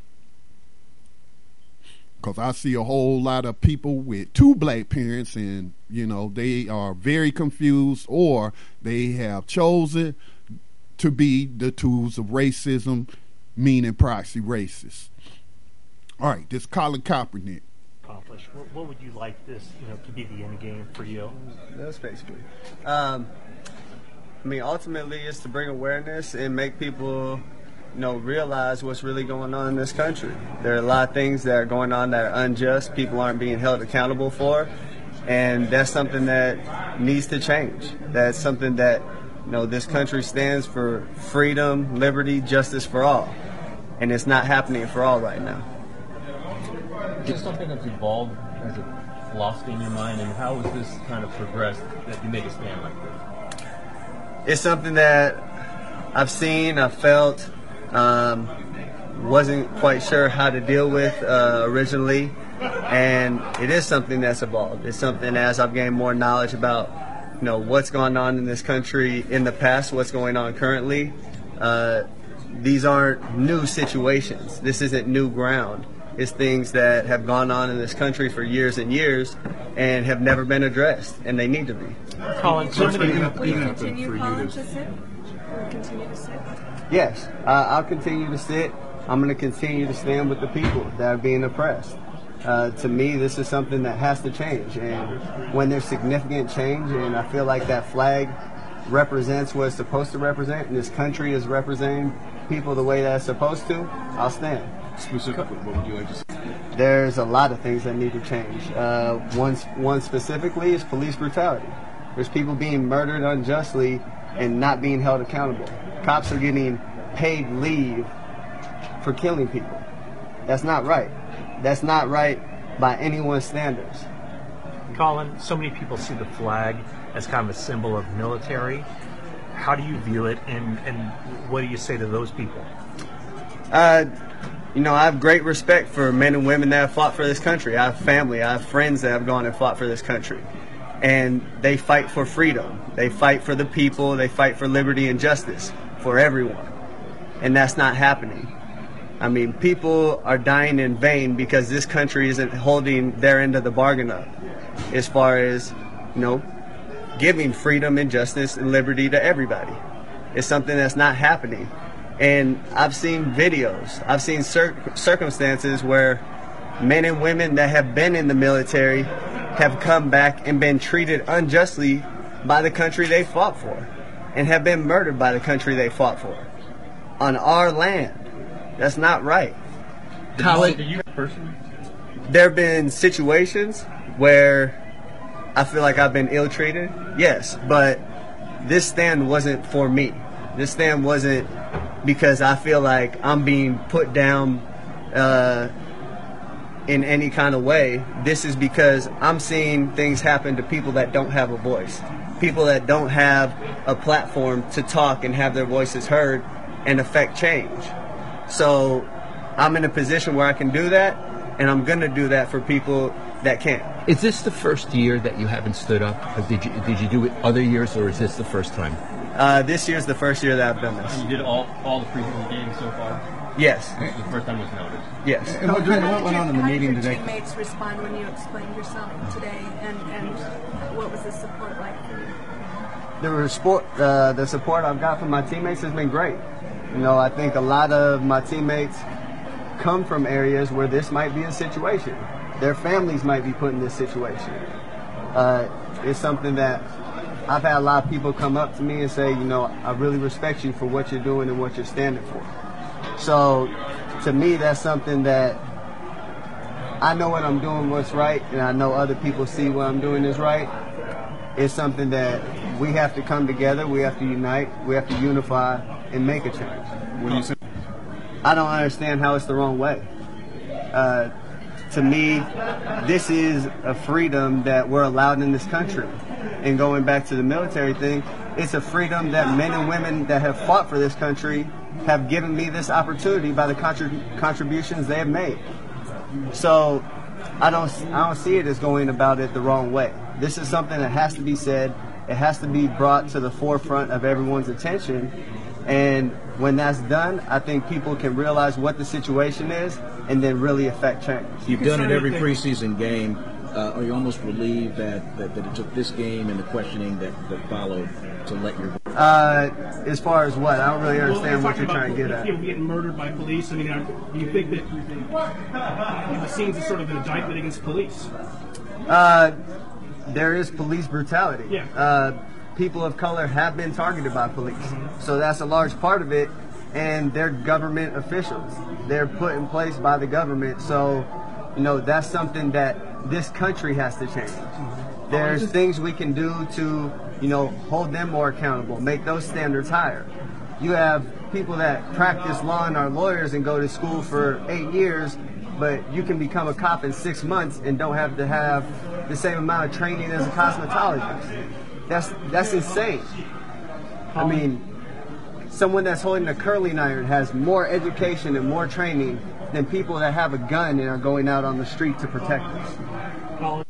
Because I see a whole lot of people with two black parents, and you know, they are very confused, or they have chosen to be the tools of racism, meaning proxy racists. All right, this Colin Kaepernick. Accomplish. What, what would you like this, you know, to be the end game for you? That's basically. Um, I mean, ultimately, it's to bring awareness and make people, you know, realize what's really going on in this country. There are a lot of things that are going on that are unjust. People aren't being held accountable for, and that's something that needs to change. That's something that, you know, this country stands for: freedom, liberty, justice for all, and it's not happening for all right now. Is this something that's evolved as a philosophy in your mind, and how has this kind of progressed that you make a stand like this? It's something that I've seen, I've felt, um, wasn't quite sure how to deal with uh, originally, and it is something that's evolved. It's something, as I've gained more knowledge about, you know, what's going on in this country in the past, what's going on currently. Uh, these aren't new situations. This isn't new ground. It's things that have gone on in this country for years and years and have never been addressed, and they need to be. Colin, so many Will you continue, Colin, to sit? Will you continue to sit? Yes, uh, I'll continue to sit. I'm going to continue to stand with the people that are being oppressed. Uh, to me, this is something that has to change, and when there's significant change, and I feel like that flag represents what it's supposed to represent, and this country is representing people the way that it's supposed to, I'll stand. Specifically, what would you like to say? There's a lot of things that need to change. Uh, one, one specifically is police brutality. There's people being murdered unjustly and not being held accountable. Cops are getting paid leave for killing people. That's not right. That's not right by anyone's standards. Colin, so many people see the flag as kind of a symbol of military. How do you view it, and, and what do you say to those people? Uh, you know, I have great respect for men and women that have fought for this country. I have family, I have friends that have gone and fought for this country. And they fight for freedom. They fight for the people. They fight for liberty and justice for everyone. And that's not happening. I mean, people are dying in vain because this country isn't holding their end of the bargain up as far as, you know, giving freedom and justice and liberty to everybody. It's something that's not happening. And I've seen videos, I've seen cir- circumstances where men and women that have been in the military have come back and been treated unjustly by the country they fought for, and have been murdered by the country they fought for on our land. That's not right. Colin, do you personally? There have been situations where I feel like I've been ill-treated, yes, but this stand wasn't for me. This stand wasn't because I feel like I'm being put down uh, in any kind of way. This is because I'm seeing things happen to people that don't have a voice, people that don't have a platform to talk and have their voices heard and affect change. So I'm in a position where I can do that, and I'm going to do that for people that can't. Is this the first year that you haven't stood up? Or did you did you do it other years, or is this the first time? Uh, this year's the first year that I've done this. And you did all all the preseason games so far? Yes. This is the first time it was noted? Yes. And what, what went on in the How meeting did your today? teammates respond when you explained yourself today, and, and what was the support like for you? The support, uh, the support I've got from my teammates has been great. You know, I think a lot of my teammates come from areas where this might be a situation. Their families might be put in this situation. Uh, it's something that I've had a lot of people come up to me and say, you know, I really respect you for what you're doing and what you're standing for. So, to me, that's something that I know what I'm doing, what's right, and I know other people see what I'm doing is right. It's something that we have to come together, we have to unite, we have to unify, and make a change. I don't understand how it's the wrong way. Uh, to me, this is a freedom that we're allowed in this country. And going back to the military thing, it's a freedom that men and women that have fought for this country have given me this opportunity by the contrib- contributions they have made. So I don't, I don't see it as going about it the wrong way. This is something that has to be said. It has to be brought to the forefront of everyone's attention. And when that's done, I think people can realize what the situation is and then really affect change. You've done it every preseason game. Uh, are you almost relieved that, that, that it took this game and the questioning that, that followed to let your... Uh, as far as what? I don't really understand well, what you're trying to get at. People getting murdered by police. I mean, do you think that the scenes is sort of an indictment against police? Uh, there is police brutality. Yeah. Uh, people of color have been targeted by police. Mm-hmm. So that's a large part of it. And they're government officials. They're put in place by the government. So, you know, that's something that this country has to change. Mm-hmm. There's things we can do to, you know, hold them more accountable, make those standards higher. You have people that practice law and are lawyers and go to school for eight years, but you can become a cop in six months and don't have to have the same amount of training as a cosmetologist. That's that's insane. I mean, someone that's holding a curling iron has more education and more training than people that have a gun and are going out on the street to protect us.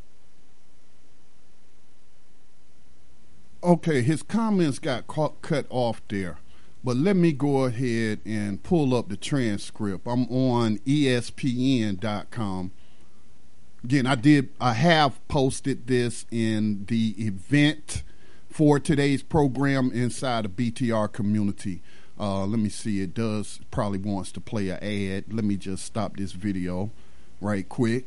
Okay, his comments got caught, cut off there, but let me go ahead and pull up the transcript. I'm on E S P N dot com. Again, I did, I have posted this in the event for today's program inside the B T R community. Uh, let me see, it does, probably wants to play an ad. Let me just stop this video right quick.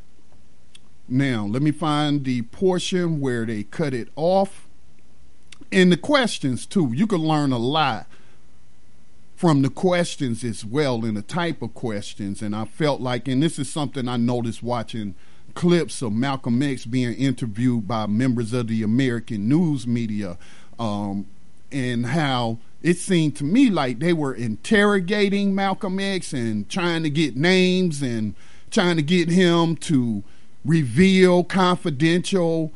Now, let me find the portion where they cut it off. And the questions, too. You can learn a lot from the questions as well, and the type of questions. And I felt like, and this is something I noticed watching clips of Malcolm X being interviewed by members of the American news media, um, and how it seemed to me like they were interrogating Malcolm X and trying to get names and trying to get him to reveal confidential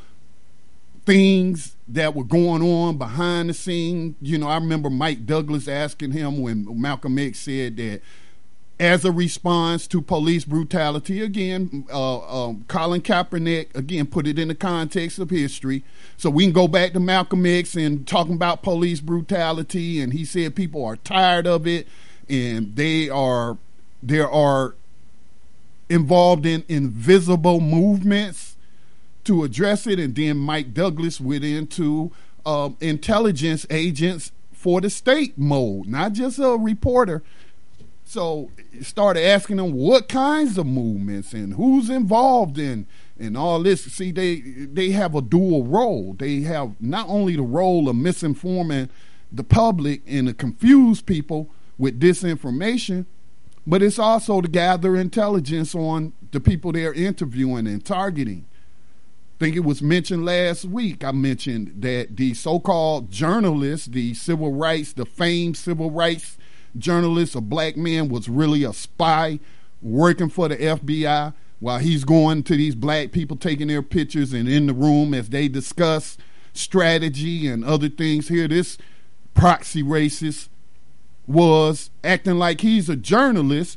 things that were going on behind the scene. You know, I remember Mike Douglas asking him when Malcolm X said that as a response to police brutality, again, uh, um, Colin Kaepernick, again, put it in the context of history. So we can go back to Malcolm X and talking about police brutality, and he said people are tired of it, and they are, there are involved in invisible movements to address it. And then Mike Douglas went into uh, intelligence agents for the state mode, not just a reporter. So started asking them what kinds of movements and who's involved in and all this. See, they they have a dual role. They have not only the role of misinforming the public and to confuse people with disinformation, but it's also to gather intelligence on the people they're interviewing and targeting. I think it was mentioned last week. I mentioned that the so-called journalists, the civil rights, the famed civil rights journalist, a black man, was really a spy working for the F B I while he's going to these black people, taking their pictures, and in the room as they discuss strategy and other things. Here, this proxy racist was acting like he's a journalist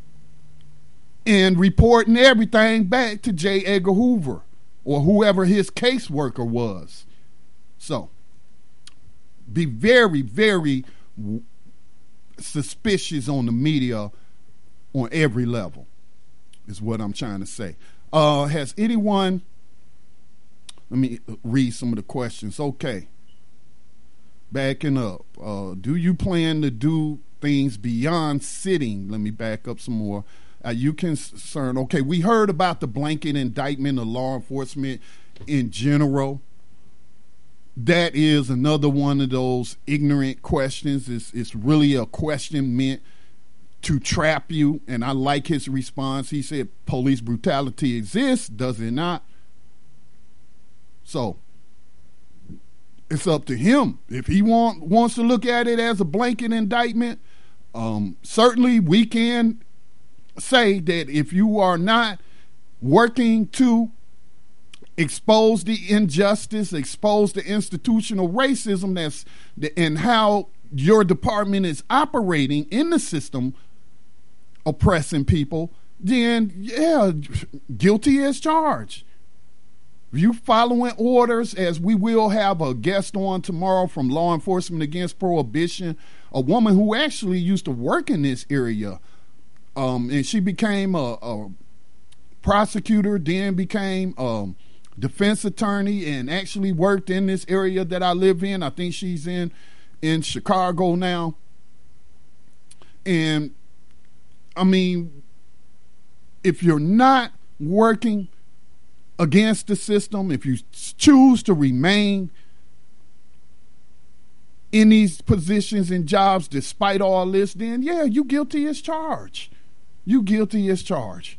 and reporting everything back to J. Edgar Hoover or whoever his caseworker was. So be very, very suspicious on the media on every level is what I'm trying to say. Uh, has anyone, let me read some of the questions. Okay. Backing up. Uh, do you plan to do things beyond sitting? Let me back up some more. Are you concerned? Okay, we heard about the blanket indictment of law enforcement in general. That is another one of those ignorant questions. It's, it's really a question meant to trap you. And I like his response. He said, police brutality exists, does it not? So it's up to him. If he want, wants to look at it as a blanket indictment, um, certainly we can say that if you are not working to expose the injustice, expose the institutional racism that's and how your department is operating in the system, oppressing people, then yeah, guilty as charged. If you following orders, as we will have a guest on tomorrow from Law Enforcement Against Prohibition, a woman who actually used to work in this area, um, and she became a, a prosecutor, then became a defense attorney, and actually worked in this area that I live in. I think she's in in Chicago now. And I mean, if you're not working against the system, if you choose to remain in these positions and jobs despite all this, then yeah, you guilty as charged. You guilty as charged.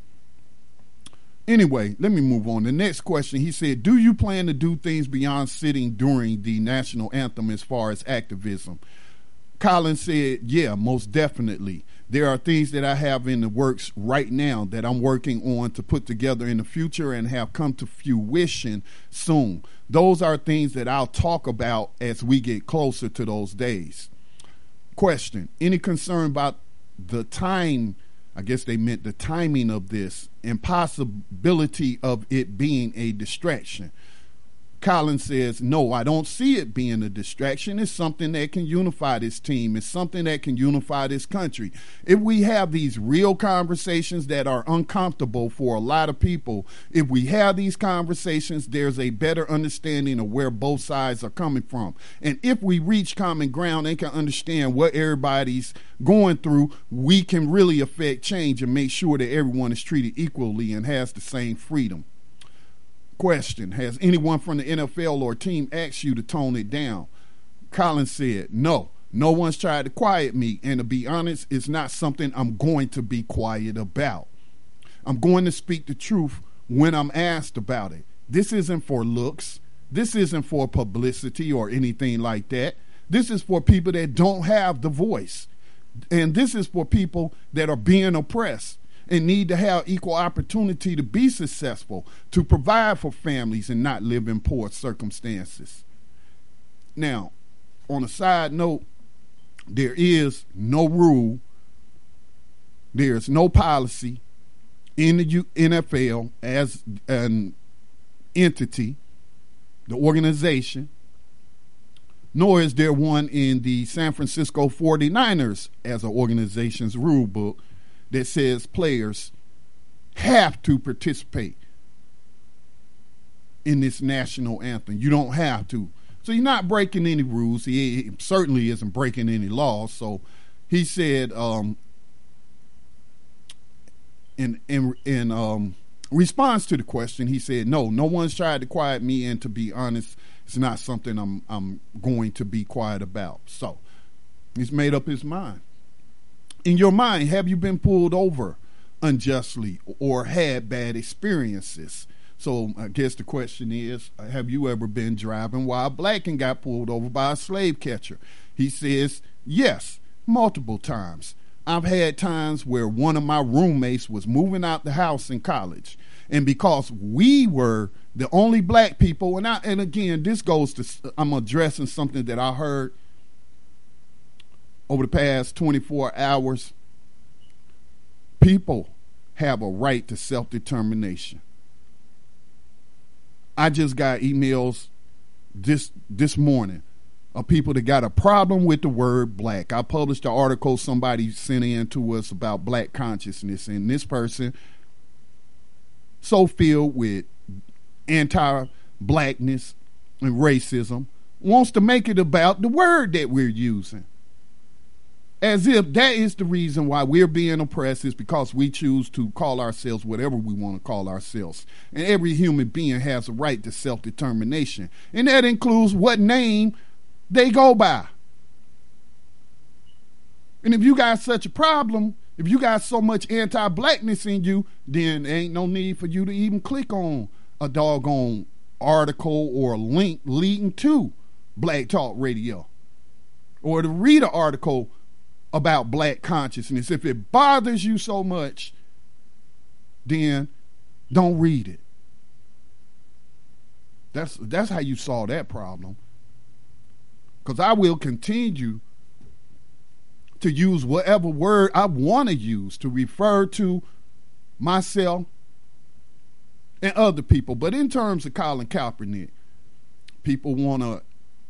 Anyway, let me move on. The next question, he said, do you plan to do things beyond sitting during the national anthem as far as activism? Colin said, yeah, most definitely. There are things that I have in the works right now that I'm working on to put together in the future and have come to fruition soon. Those are things that I'll talk about as we get closer to those days. Question, any concern about the time, I guess they meant the timing of this, and possibility of it being a distraction? Colin says, no, I don't see it being a distraction. It's something that can unify this team. It's something that can unify this country. If we have these real conversations that are uncomfortable for a lot of people, if we have these conversations, there's a better understanding of where both sides are coming from. And if we reach common ground and can understand what everybody's going through, we can really affect change and make sure that everyone is treated equally and has the same freedom. Question, has anyone from the N F L or team asked you to tone it down? Colin said, no, no one's tried to quiet me. And to be honest, it's not something I'm going to be quiet about. I'm going to speak the truth when I'm asked about it. This isn't for looks. This isn't for publicity or anything like that. This is for people that don't have the voice. And this is for people that are being oppressed and need to have equal opportunity to be successful, to provide for families and not live in poor circumstances. Now, on a side note, there is no rule, there is no policy in the N F L as an entity, the organization, nor is there one in the San Francisco forty-niners as an organization's rule book that says players have to participate in this national anthem. You don't have to. So you're not breaking any rules. He, he certainly isn't breaking any laws. So he said, um, in in in um, response to the question, he said, no, no one's tried to quiet me, and to be honest, it's not something I'm I'm going to be quiet about. So he's made up his mind. In your mind, have you been pulled over unjustly or had bad experiences? So I guess the question is, have you ever been driving while black and got pulled over by a slave catcher? He says, yes, multiple times. I've had times where one of my roommates was moving out the house in college, and because we were the only black people, and I, and again, this goes to, I'm addressing something that I heard over the past twenty-four hours. People have a right to self-determination. I just got emails this this morning of people that got a problem with the word black. I published an article somebody sent in to us about black consciousness, and this person, so filled with anti-blackness and racism, wants to make it about the word that we're using. As if that is the reason why we're being oppressed, is because we choose to call ourselves whatever we want to call ourselves. And every human being has a right to self-determination. And that includes what name they go by. And if you got such a problem, if you got so much anti-blackness in you, then there ain't no need for you to even click on a doggone article or a link leading to Black Talk Radio or to read an article about black consciousness. If it bothers you so much, then don't read it. That's that's how you solve that problem. Because I will continue to use whatever word I want to use to refer to myself and other people. But in terms of Colin Kaepernick, people want to,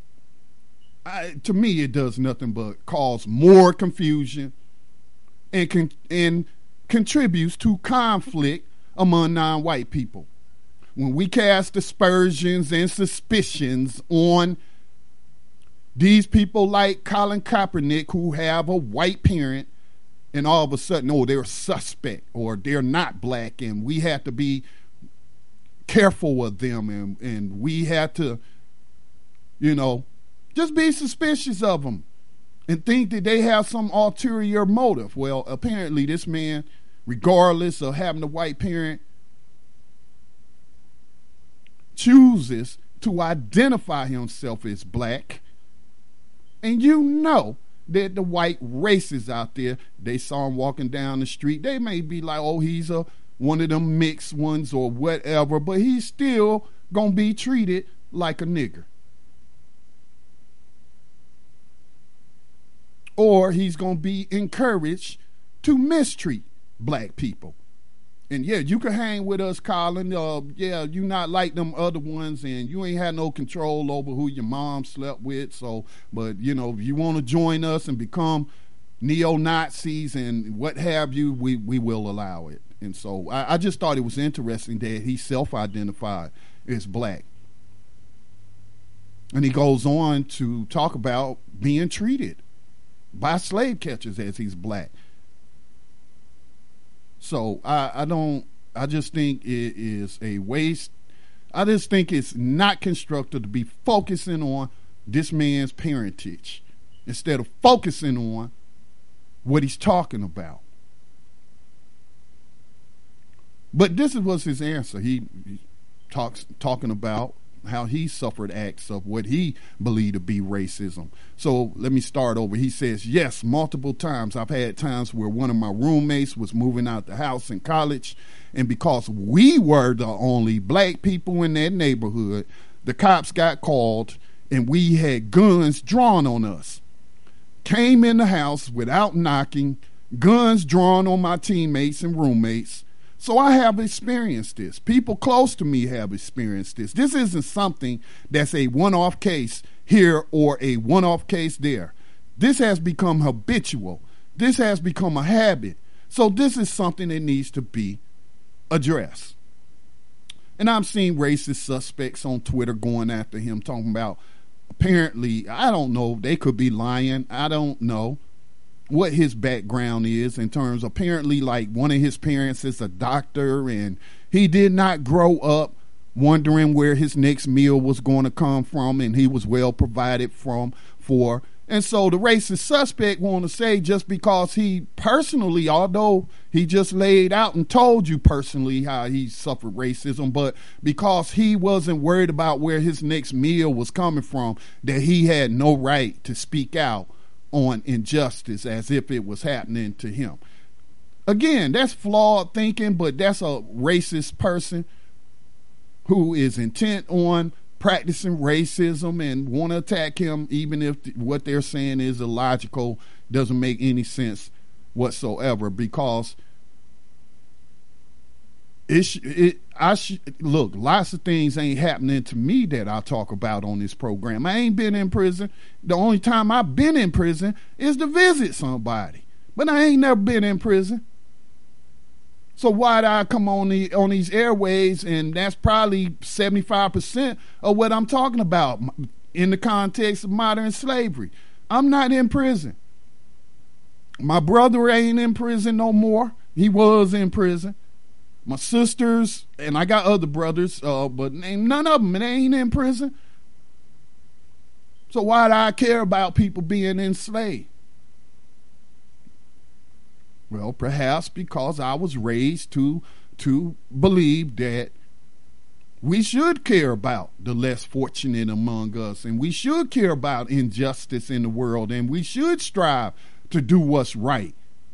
to me, it does nothing but cause more confusion and con- and contributes to conflict among non-white people. When we cast aspersions and suspicions on these people like Colin Kaepernick who have a white parent, and all of a sudden, oh, they're suspect or they're not black, and we have to be careful of them, and, and we have to, you know, just be suspicious of them and think that they have some ulterior motive. Well, apparently this man, regardless of having a white parent, chooses to identify himself as black. And you know that the white racists out there, they saw him walking down the street. They may be like, oh, he's a one of them mixed ones or whatever, but he's still going to be treated like a nigger. Or he's going to be encouraged to mistreat black people. And yeah, you can hang with us, Colin. Uh, yeah, you not like them other ones, and you ain't had no control over who your mom slept with. So, but you know, if you want to join us and become neo-Nazis and what have you, we, we will allow it. And so I, I just thought it was interesting that he self-identified as black. And he goes on to talk about being treated by slave catchers as he's black. So I, I don't, I just think it is a waste. I just think it's not constructive to be focusing on this man's parentage instead of focusing on what he's talking about. But this was his answer. He, he talks talking about how he suffered acts of what he believed to be racism. So let me start over. He says, yes, multiple times. I've had times where one of my roommates was moving out the house in college, and because we were the only black people in that neighborhood, the cops got called and we had guns drawn on us. Came in the house without knocking, guns drawn on my teammates and roommates. So I have experienced this. People close to me have experienced this. This isn't something that's a one-off case here or a one-off case there. This has become habitual. This has become a habit. So this is something that needs to be addressed. And I'm seeing racist suspects on Twitter going after him, talking about apparently, I don't know, they could be lying. I don't know what his background is in terms of, apparently like one of his parents is a doctor and he did not grow up wondering where his next meal was going to come from, and he was well provided from for. And so the racist suspect want to say just because he personally, although he just laid out and told you personally how he suffered racism, but because he wasn't worried about where his next meal was coming from, that he had no right to speak out on injustice as if it was happening to him. Again, that's flawed thinking, but that's a racist person who is intent on practicing racism and want to attack him, even if what they're saying is illogical, doesn't make any sense whatsoever, because it, sh- it I sh- look, lots of things ain't happening to me that I talk about on this program. I ain't been in prison. The only time I've been in prison is to visit somebody, but I ain't never been in prison. So why do I come on the on these airways, and that's probably seventy-five percent of what I'm talking about in the context of modern slavery. I'm not in prison. My brother ain't in prison no more. He was in prison. My sisters, and I got other brothers, uh, but none of them, they ain't in prison. So why do I care about people being enslaved? Well, perhaps because I was raised to to believe that We should care about the less fortunate among us, and we should care about injustice in the world, and we should strive to do what's right.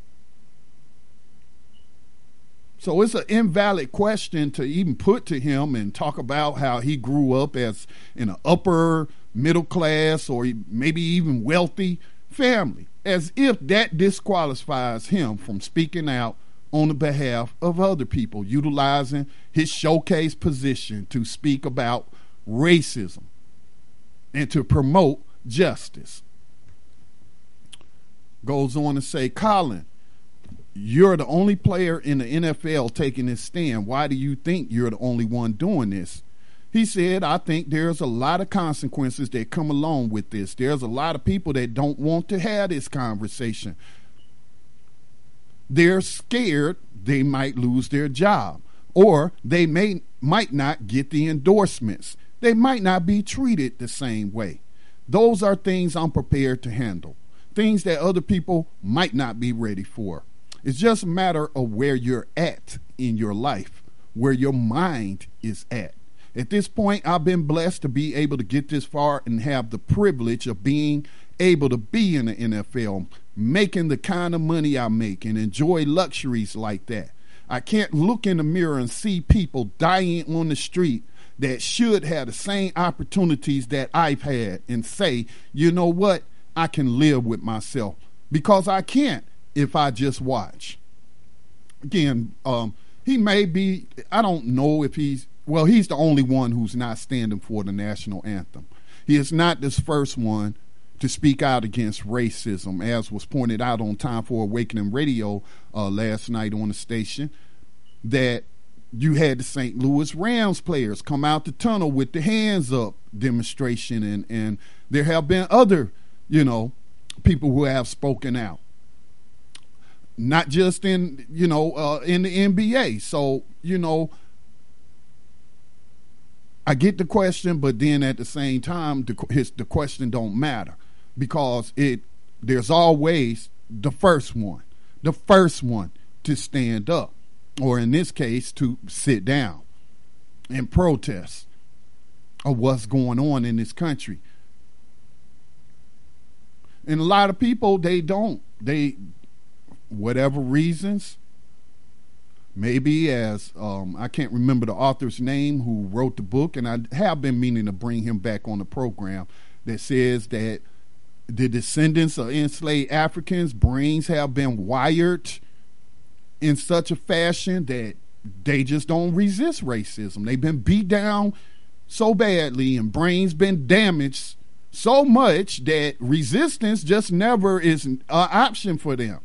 So it's an invalid question to even put to him and talk about how he grew up as in an upper middle class or maybe even wealthy family, as if that disqualifies him from speaking out on the behalf of other people, utilizing his showcase position to speak about racism and to promote justice. Goes on to say, Colin, you're the only player in the N F L taking this stand. Why do you think you're the only one doing this? He said, I think there's a lot of consequences that come along with this. There's a lot of people that don't want to have this conversation. They're scared they might lose their job, or they may might not get the endorsements. They might not be treated the same way. Those are things I'm prepared to handle, things that other people might not be ready for. It's just a matter of where you're at in your life, where your mind is at. At this point, I've been blessed to be able to get this far and have the privilege of being able to be in the N F L, making the kind of money I make and enjoy luxuries like that. I can't look in the mirror and see people dying on the street that should have the same opportunities that I've had and say, you know what, I can live with myself, because I can't if I just watch. Again, um, he may be, I don't know if he's, well, he's the only one who's not standing for the national anthem. He is not this first one to speak out against racism, as was pointed out on Time for Awakening Radio uh, last night on the station, that you had the Saint Louis Rams players come out the tunnel with the hands up demonstration, and, and there have been other, you know, people who have spoken out. Not just in, you know, uh, in the N B A. So, you know, I get the question, but then at the same time, the, his, the question don't matter, because it there's always the first one, the first one to stand up, or in this case, to sit down and protest of what's going on in this country. And a lot of people, they don't. They, whatever reasons, maybe as, um, I can't remember the author's name who wrote the book, and I have been meaning to bring him back on the program, that says that the descendants of enslaved Africans' brains have been wired in such a fashion that they just don't resist racism. They've been beat down so badly and brains been damaged so much that resistance just never is an option for them.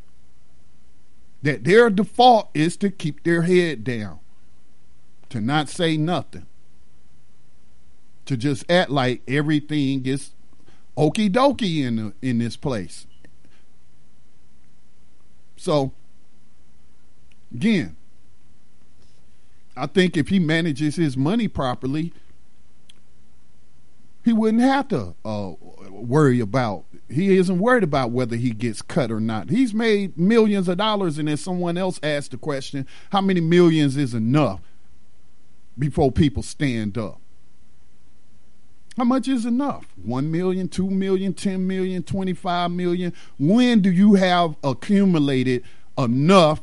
That their default is to keep their head down, to not say nothing, to just act like everything is okie dokie in the, in this place. So, again, I think if he manages his money properly, he wouldn't have to uh, worry about, he isn't worried about whether he gets cut or not. He's made millions of dollars, and then someone else asked the question, how many millions is enough before people stand up? How much is enough? One million, two million, ten million, twenty-five million? When do you have accumulated enough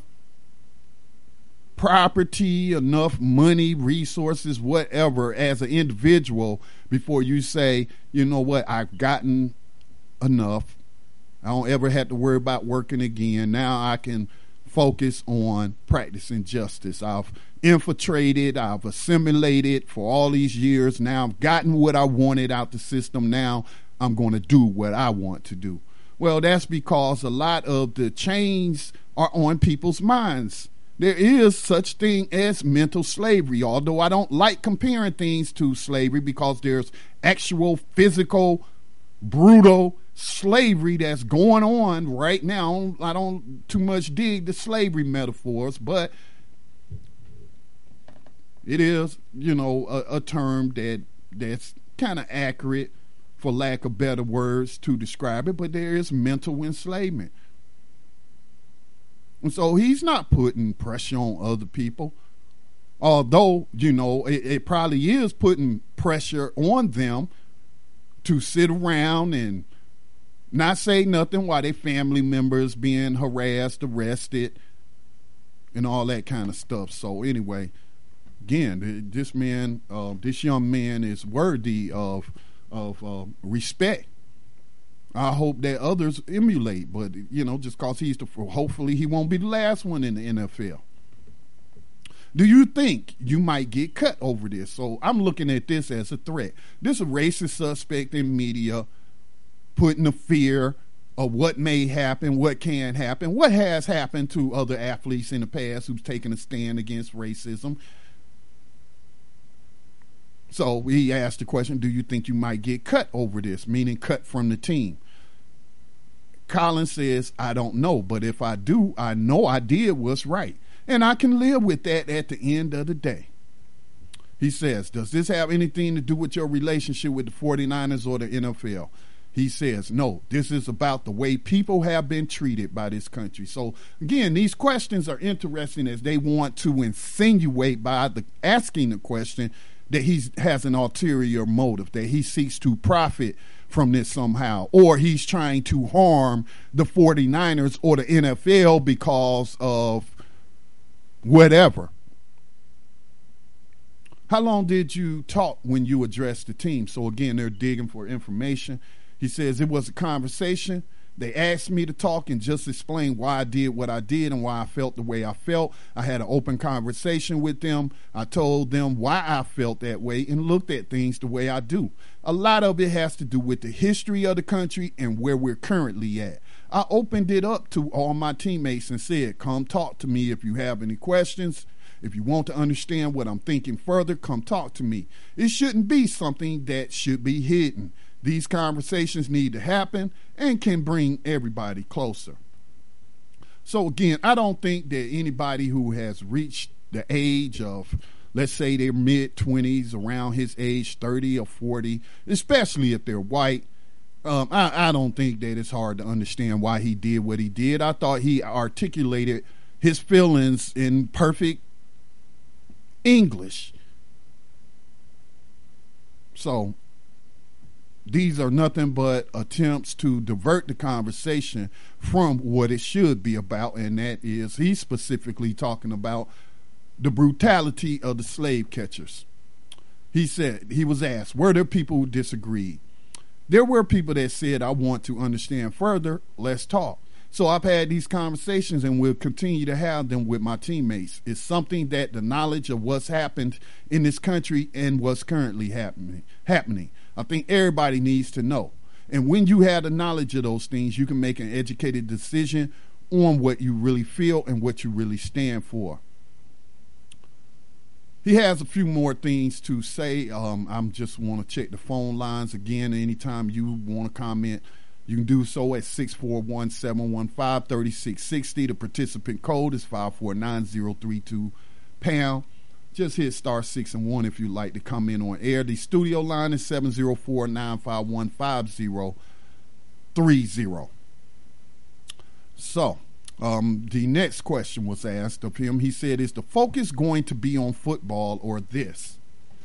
property, enough money, resources, whatever, as an individual before you say, you know what, I've gotten enough. I don't ever have to worry about working again. Now I can focus on practicing justice. I've infiltrated, I've assimilated for all these years. Now I've gotten what I wanted out the system. Now I'm going to do what I want to do. Well, that's because a lot of the chains are on people's minds. There is such thing as mental slavery, although I don't like comparing things to slavery, because there's actual physical, brutal slavery that's going on right now. I don't too much dig the slavery metaphors, but it is, you know, a, a term that that's kind of accurate, for lack of better words, to describe it. But there is mental enslavement. And so he's not putting pressure on other people. Although, you know, it, it probably is putting pressure on them to sit around and not say nothing while their family members being harassed, arrested, and all that kind of stuff. So anyway, again, this man, uh, this young man is worthy of of uh, respect. I hope that others emulate, but you know, just cause he's the, hopefully he won't be the last one in the N F L. Do you think you might get cut over this? So I'm looking at this as a threat. This is a racist suspect in media putting the fear of what may happen, what can happen, what has happened to other athletes in the past who's taken a stand against racism. So he asked the question, do you think you might get cut over this, meaning cut from the team? Colin says, I don't know, but if I do, I know I did what's right. And I can live with that at the end of the day. He says, does this have anything to do with your relationship with the forty-niners or the N F L? He says, no, this is about the way people have been treated by this country. So, again, these questions are interesting as they want to insinuate by the asking the question that he has an ulterior motive, that he seeks to profit from this somehow, or he's trying to harm the forty-niners or the N F L because of whatever. How long did you talk when you addressed the team? So again, they're digging for information. He says it was a conversation. They asked me to talk and just explain why I did what I did and why I felt the way I felt. I had an open conversation with them. I told them why I felt that way and looked at things the way I do. A lot of it has to do with the history of the country and where we're currently at. I opened it up to all my teammates and said, come talk to me if you have any questions. If you want to understand what I'm thinking further, come talk to me. It shouldn't be something that should be hidden. These conversations need to happen and can bring everybody closer. So again, I don't think that anybody who has reached the age of, let's say their mid-twenties, around his age, thirty or forty, especially if they're white, um, I, I don't think that it's hard to understand why he did what he did. I thought he articulated his feelings in perfect English. So these are nothing but attempts to divert the conversation from what it should be about, and that is he's specifically talking about the brutality of the slave catchers. He said, he was asked, were there people who disagreed? There were people that said, I want to understand further, let's talk. So I've had these conversations and will continue to have them with my teammates. It's something that the knowledge of what's happened in this country and what's currently happening, happening. I think everybody needs to know. And when you have the knowledge of those things, you can make an educated decision on what you really feel and what you really stand for. He has a few more things to say. Um, I just want to check the phone lines again. Anytime you want to comment, you can do so at six four one, seven one five, three six six zero. The participant code is five four nine zero three two pound. Just hit star six and one if you'd like to come in on air. The studio line is seven zero four, nine five one, five zero three zero. So, um, the next question was asked of him. He said, is the focus going to be on football or this?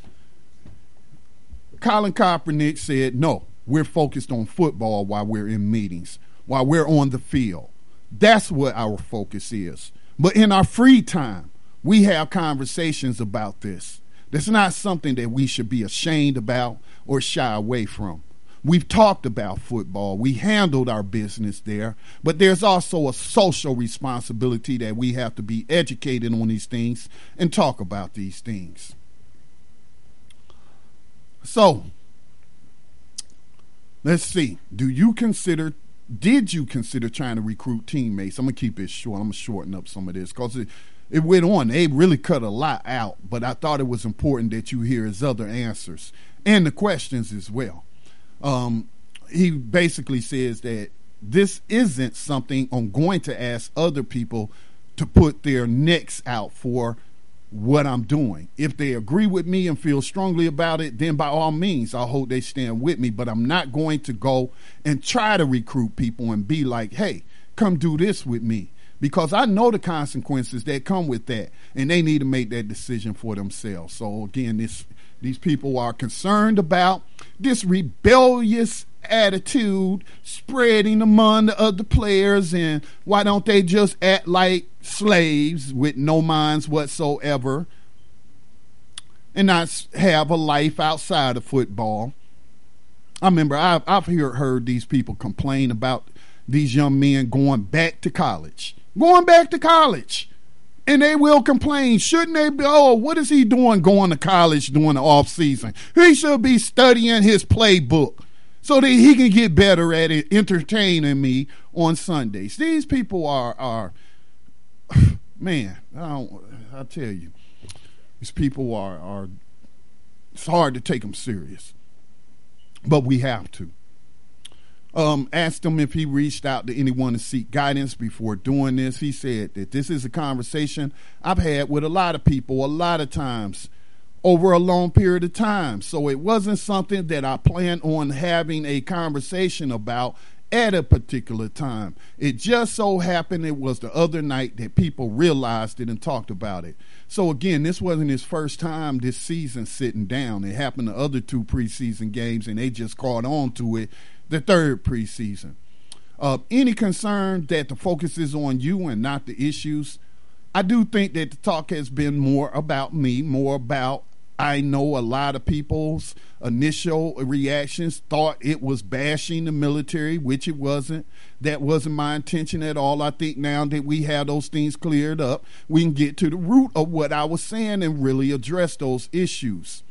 Colin Kaepernick said, no, we're focused on football while we're in meetings, while we're on the field. That's what our focus is. But in our free time, we have conversations about this. That's not something that we should be ashamed about or shy away from. We've talked about football. We handled our business there. But there's also a social responsibility that we have to be educated on these things and talk about these things. So, let's see. Do you consider, did you consider trying to recruit teammates? I'm going to keep it short. I'm going to shorten up some of this because it, it went on. They really cut a lot out, but I thought it was important that you hear his other answers and the questions as well. Um, he basically says that this isn't something I'm going to ask other people to put their necks out for what I'm doing. If they agree with me and feel strongly about it, then by all means, I hope they stand with me. But I'm not going to go and try to recruit people and be like, hey, come do this with me. because I know the consequences that come with that, and they need to make that decision for themselves. So again, this these people are concerned about this rebellious attitude spreading among the other players, and why don't they just act like slaves with no minds whatsoever and not have a life outside of football. I remember I've, I've heard, heard these people complain about these young men going back to college. Going back to college. And they will complain. Shouldn't they be, oh, what is he doing going to college during the off season? He should be studying his playbook so that he can get better at it, entertaining me on Sundays. These people are, are man, I don't, I tell you, these people are, are, it's hard to take them serious. But we have to. Um, asked him if he reached out to anyone to seek guidance before doing this. He said that this is a conversation I've had with a lot of people a lot of times over a long period of time. So it wasn't something that I planned on having a conversation about at a particular time. It just so happened it was the other night that people realized it and talked about it. So again, this wasn't his first time this season sitting down. It happened the other two preseason games, and they just caught on to it the third preseason. Uh, any concern that the focus is on you and not the issues? I do think that the talk has been more about me, more about, I know a lot of people's initial reactions thought it was bashing the military, which it wasn't. That wasn't my intention at all. I think now that we have those things cleared up, we can get to the root of what I was saying and really address those issues.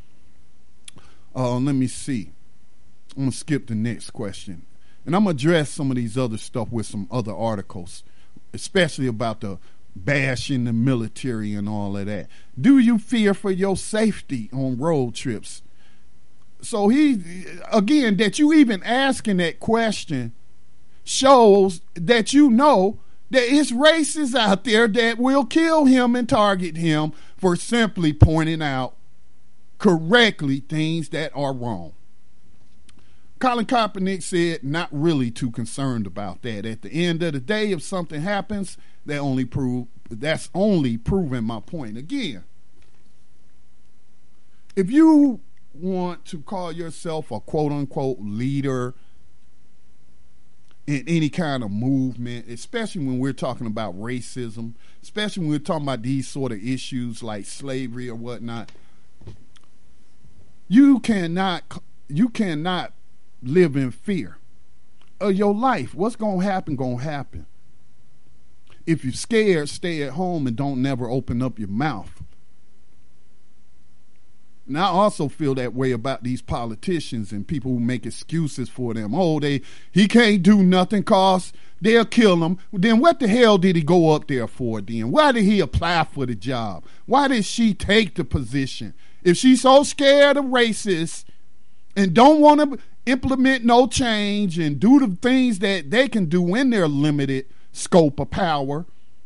Uh, let me see. I'm going to skip the next question. And I'm going to address some of these other stuff with some other articles, especially about the bashing the military and all of that. Do you fear for your safety on road trips? So he, again, that you even asking that question shows that you know that it's racists out there that will kill him and target him for simply pointing out correctly things that are wrong. Colin Kaepernick said not really too concerned about that. At the end of the day, if something happens, that only prove that's only proving my point. Again, if you want to call yourself a quote-unquote leader in any kind of movement, especially when we're talking about racism, especially when we're talking about these sort of issues like slavery or whatnot, you cannot you cannot live in fear of your life. What's going to happen, going to happen. If you're scared, stay at home and don't never open up your mouth. And I also feel that way about these politicians and people who make excuses for them. Oh, they he can't do nothing cause they'll kill him. Then what the hell did he go up there for then? Why did he apply for the job? Why did she take the position? If she's so scared of racists and don't want to implement no change and do the things that they can do in their limited scope of power,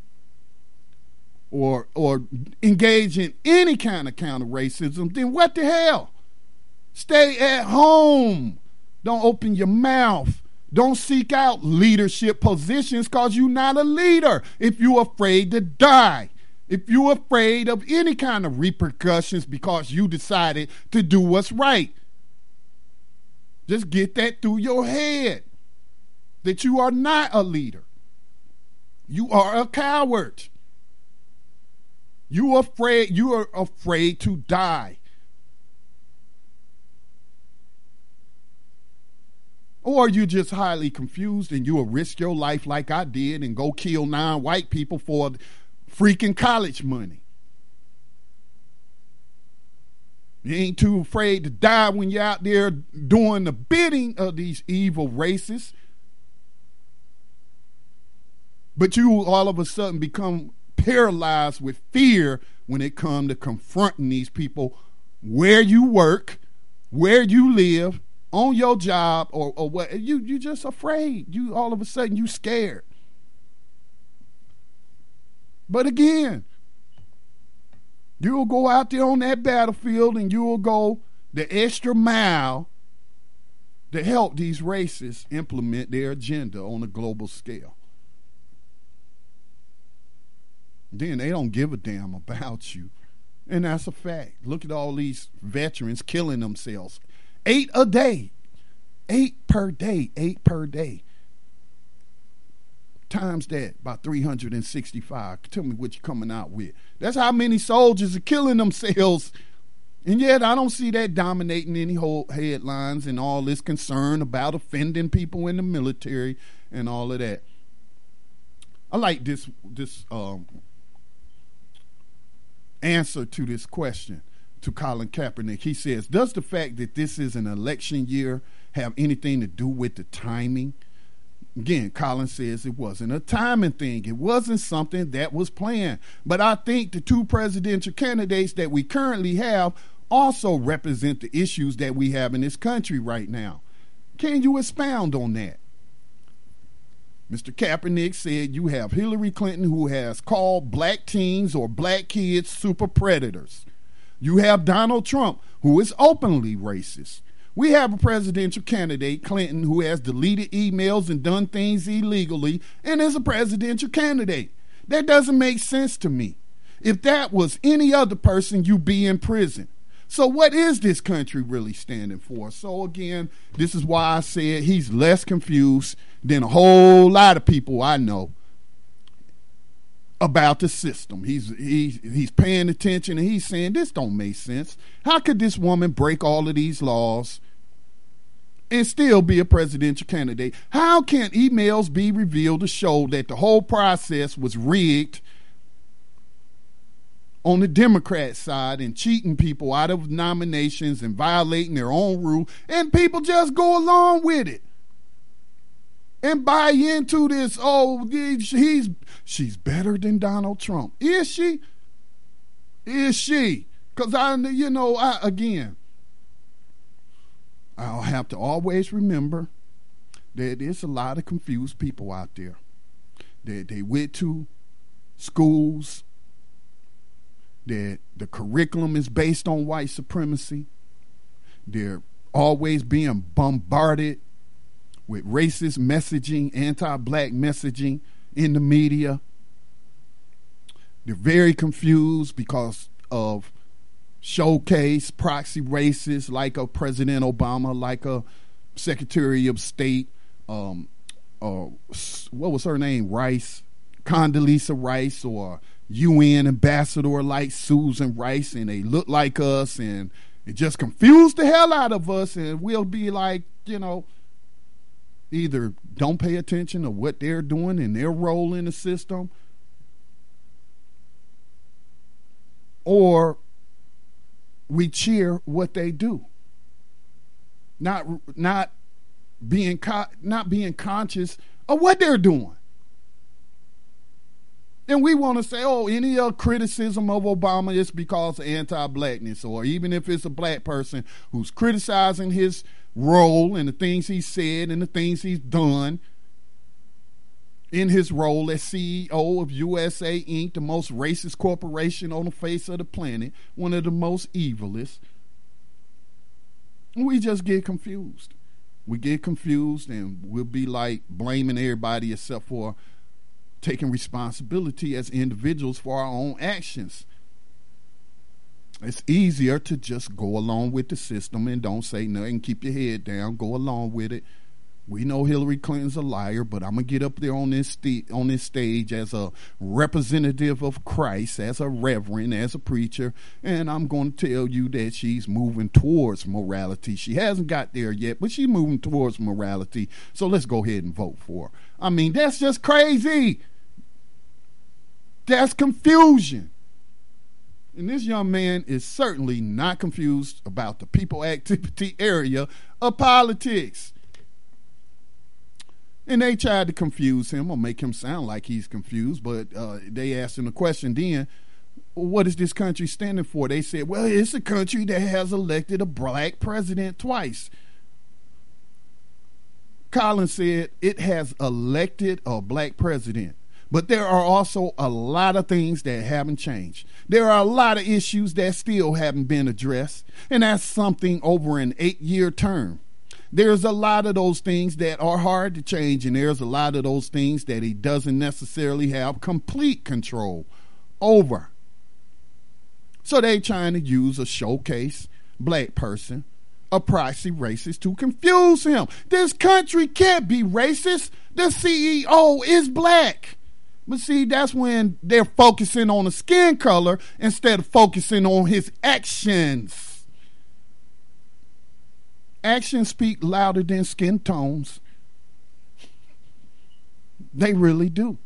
or or engage in any kind of counter racism, then what the hell? Stay at home. Don't open your mouth. Don't seek out leadership positions because you're not a leader. If you're afraid to die, if you're afraid of any kind of repercussions because you decided to do what's right, just get that through your head, that you are not a leader. You are a coward. You are afraid, you are afraid to die. Or you're just highly confused and you will risk your life like I did and go kill nine white people for freaking college money. You ain't too afraid to die when you're out there doing the bidding of these evil racists. But you all of a sudden become paralyzed with fear when it comes to confronting these people where you work, where you live, on your job, or, or what. You you just afraid. You all of a sudden you scared. But again, you'll go out there on that battlefield and you'll go the extra mile to help these racists implement their agenda on a global scale. then they don't give a damn about you. And that's a fact. Look at all these veterans killing themselves. Eight a day. Eight per day. Eight per day. Times that by three hundred sixty-five. Tell me what you're coming out with. That's how many soldiers are killing themselves. And yet I don't see that dominating any whole headlines and all this concern about offending people in the military and all of that. I like this this um, answer to this question to Colin Kaepernick. He says, does the fact that this is an election year have anything to do with the timing? Again, Colin says it wasn't a timing thing. It wasn't something that was planned. But I think the two presidential candidates that we currently have also represent the issues that we have in this country right now. Can you expound on that? Mister Kaepernick said you have Hillary Clinton, who has called black teens or black kids super predators. You have Donald Trump, who is openly racist. We have a presidential candidate, Clinton, who has deleted emails and done things illegally and is a presidential candidate. That doesn't make sense to me. If that was any other person, you'd be in prison. So what is this country really standing for? So again, this is why I said he's less confused than a whole lot of people I know about the system. He's he's he's paying attention and he's saying this don't make sense. How could this woman break all of these laws and still be a presidential candidate? How can emails be revealed to show that the whole process was rigged on the Democrat side and cheating people out of nominations and violating their own rule, and people just go along with it and buy into this? Oh, he's she's better than Donald Trump. Is she? Is she? Because I, you know, I, again, I'll have to always remember that there's a lot of confused people out there. That they, they went to schools, that the curriculum is based on white supremacy. They're always being bombarded with racist messaging, anti-black messaging in the media. They're very confused because of showcase proxy racists like a President Obama, like a Secretary of State, um, uh, what was her name, Rice, Condoleezza Rice, or U N ambassador like Susan Rice, and they look like us, and it just confused the hell out of us, and we'll be like, you know, either don't pay attention to what they're doing and their role in the system, or we cheer what they do, not not being co- not being conscious of what they're doing. And we want to say, oh, any uh, criticism of Obama is because of anti-blackness, or even if it's a black person who's criticizing his role and the things he said and the things he's done in his role as C E O of U S A Incorporated, the most racist corporation on the face of the planet, one of the most evilest. We just get confused. We get confused and we'll be like blaming everybody except for taking responsibility as individuals for our own actions. It's easier to just go along with the system and don't say nothing. Keep your head down. Go along with it. We know Hillary Clinton's a liar, but I'm gonna get up there on this st- on this stage as a representative of Christ, as a reverend, as a preacher, and I'm going to tell you that she's moving towards morality. She hasn't got there yet, but she's moving towards morality. So let's go ahead and vote for her. I mean, that's just crazy. That's confusion. And this young man is certainly not confused about the people activity area of politics. And they tried to confuse him or make him sound like he's confused, but uh, they asked him the question then, what is this country standing for? They said, well, it's a country that has elected a black president twice. Collins said it has elected a black president. But there are also a lot of things that haven't changed. There are a lot of issues that still haven't been addressed, and that's something over an eight-year term. There's a lot of those things that are hard to change, and there's a lot of those things that he doesn't necessarily have complete control over. So they trying to use a showcase black person, a proxy racist, to confuse him. This country can't be racist. The C E O is black. But see, that's when they're focusing on the skin color instead of focusing on his actions. Actions speak louder than skin tones. They really do.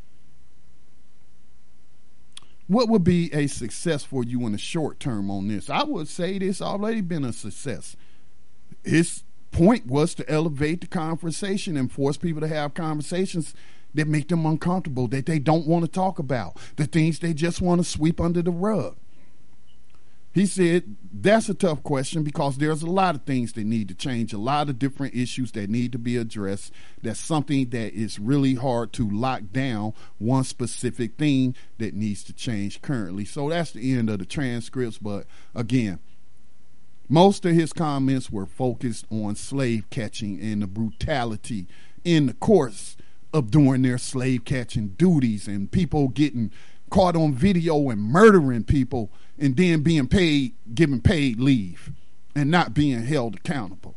What would be a success for you in the short term on this? I would say this already been a success. His point was to elevate the conversation and force people to have conversations that make them uncomfortable, that they don't want to talk about, the things they just want to sweep under the rug. He said that's a tough question because there's a lot of things that need to change, a lot of different issues that need to be addressed. That's something that is really hard to lock down, one specific thing that needs to change currently. So that's the end of the transcripts. But again, most of his comments were focused on slave catching and the brutality in the course of doing their slave catching duties, and people getting caught on video and murdering people and then being paid, given paid leave and not being held accountable.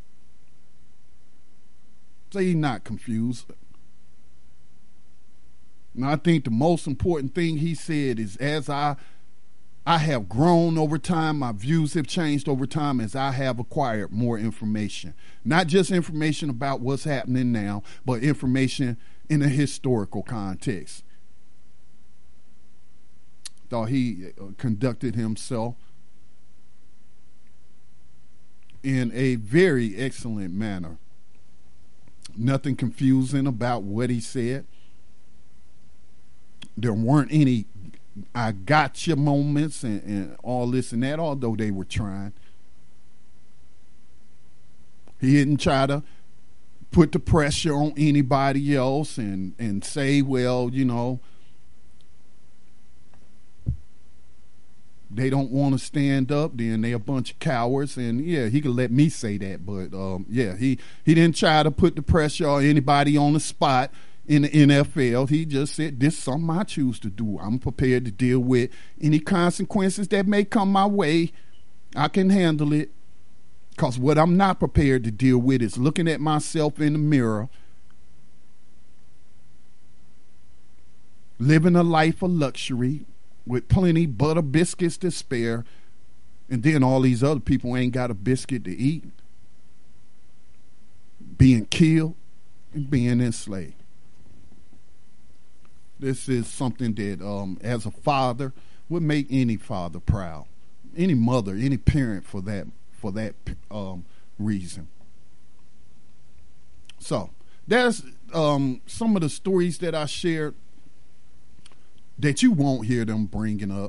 So he's not confused. And I think the most important thing he said is, as I I have grown over time, my views have changed over time as I have acquired more information. Not just information about what's happening now, but information in a historical context. Thought he conducted himself in a very excellent manner. Nothing confusing about what he said. There weren't any I gotcha moments and, and all this and that, although they were trying. He didn't try to put the pressure on anybody else and, and say, well, you know, they don't want to stand up, then they a bunch of cowards. And yeah, he could let me say that, but um, yeah, he, he didn't try to put the pressure on anybody on the spot in the N F L. He just said, this is something I choose to do. I'm prepared to deal with any consequences that may come my way. I can handle it. Because what I'm not prepared to deal with is looking at myself in the mirror, living a life of luxury with plenty butter biscuits to spare, and then all these other people ain't got a biscuit to eat, being killed and being enslaved. This is something that, um, as a father, would make any father proud, any mother, any parent for that for that um, reason. So there's um, some of the stories that I shared that you won't hear them bringing up.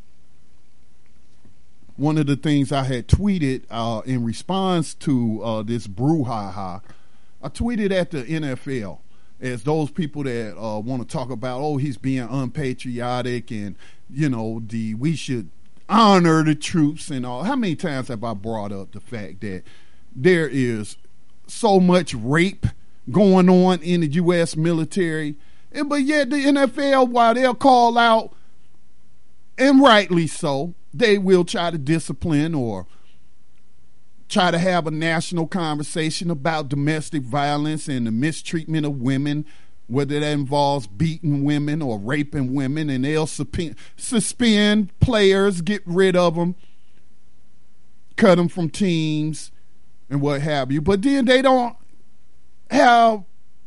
One of the things I had tweeted uh, in response to uh, this brouhaha, I tweeted at the N F L as those people that uh, want to talk about, oh, he's being unpatriotic and, you know, the we should honor the troops and all. How many times have I brought up the fact that there is so much rape going on in the U S military? And, but yet the N F L, while they'll call out, and rightly so, they will try to discipline or try to have a national conversation about domestic violence and the mistreatment of women, whether that involves beating women or raping women, and they'll suspend, suspend players, get rid of them, cut them from teams, and what have you. But then they don't have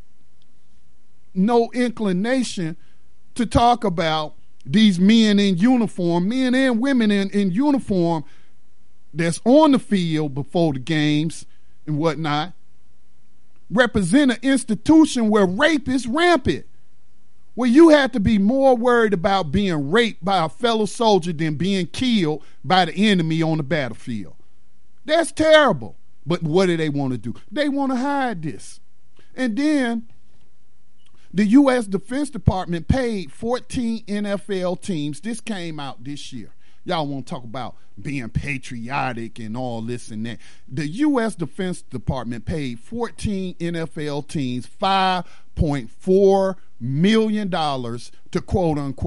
no inclination to talk about these men in uniform, men and women in, in uniform that's on the field before the games and whatnot, represent an institution where rape is rampant, where you have to be more worried about being raped by a fellow soldier than being killed by the enemy on the battlefield. That's terrible. But what do they want to do? They want to hide this. And then the U S Defense Department paid fourteen N F L teams. This came out this year. Y'all want to talk about being patriotic and all this and that. The U S Defense Department paid fourteen N F L teams five point four million dollars to quote unquote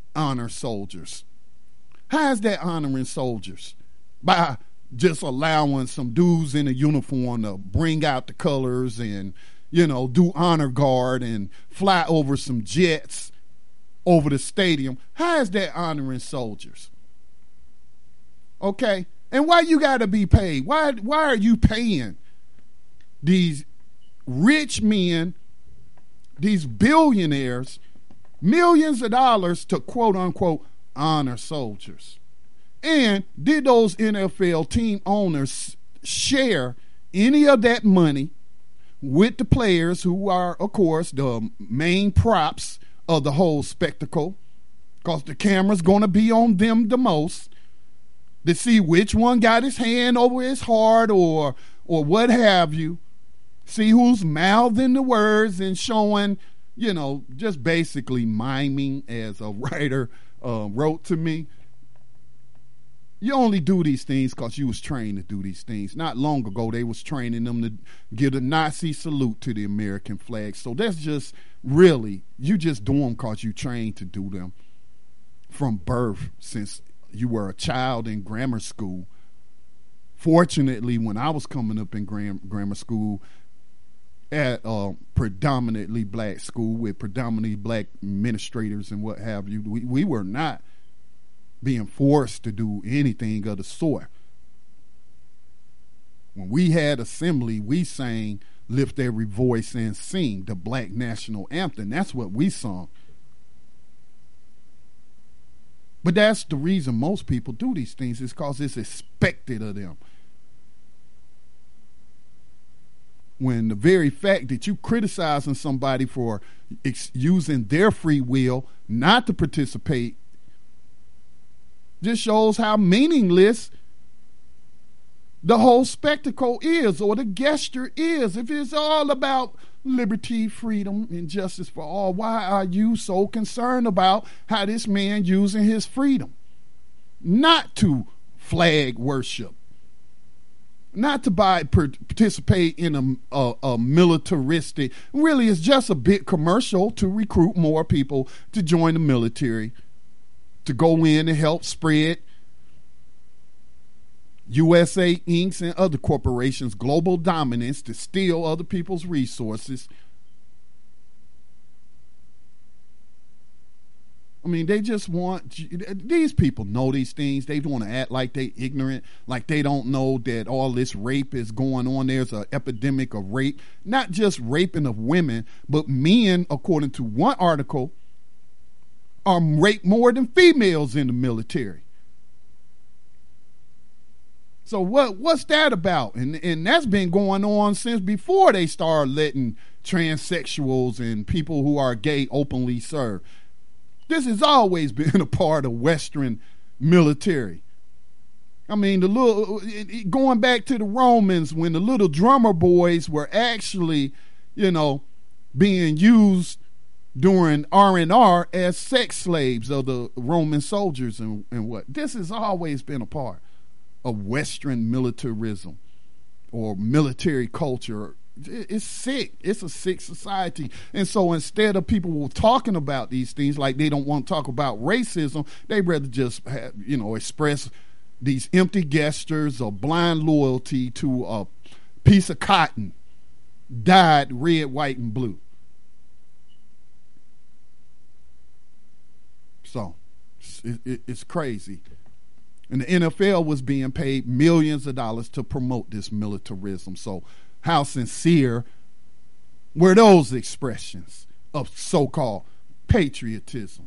honor soldiers. How is that honoring soldiers? By just allowing some dudes in a uniform to bring out the colors and, you know, do honor guard and fly over some jets over the stadium. How is that honoring soldiers? Okay? And why you got to be paid? Why, why are you paying these rich men, these billionaires, millions of dollars to quote unquote honor soldiers? And did those N F L team owners share any of that money with the players who are, of course, the main props of the whole spectacle? Because the camera's going to be on them the most to see which one got his hand over his heart or or what have you. See who's mouthing the words and showing, you know, just basically miming, as a writer uh, wrote to me. You only do these things because you was trained to do these things. Not long ago, they was training them to give a Nazi salute to the American flag. So that's just really, you just do them because you trained to do them from birth since you were a child in grammar school. Fortunately, when I was coming up in gram- grammar school at a predominantly black school with predominantly black administrators and what have you, we, we were not being forced to do anything of the sort. When we had assembly, we sang Lift Every Voice and Sing, the Black National Anthem. That's what we sung. But that's the reason most people do these things, is because it's expected of them. When the very fact that you criticizing somebody for ex- using their free will not to participate just shows how meaningless the whole spectacle is, or the gesture is. If it's all about liberty, freedom, and justice for all, why are you so concerned about how this man using his freedom not to flag worship, not to buy, participate in a, a, a militaristic, really it's just a bit commercial to recruit more people to join the military, to go in and help spread U S A Incorporated and other corporations' global dominance, to steal other people's resources. I mean, they just want, these people know these things. They want to act like they ignorant, like they don't know that all this rape is going on. There's an epidemic of rape, not just raping of women, but men, according to one article, are raped more than females in the military. So what what's that about? And and that's been going on since before they started letting transsexuals and people who are gay openly serve. This has always been a part of Western military. I mean, the little going back to the Romans, when the little drummer boys were actually, you know, being used during R and R as sex slaves of the Roman soldiers and, and what. This has always been a part of Western militarism or military culture. It's sick. It's a sick society. And so instead of people talking about these things, like they don't want to talk about racism, they rather just have, you know, express these empty gestures of blind loyalty to a piece of cotton dyed red, white, and blue. So it, it, it's crazy. And the N F L was being paid millions of dollars to promote this militarism. So how sincere were those expressions of so-called patriotism?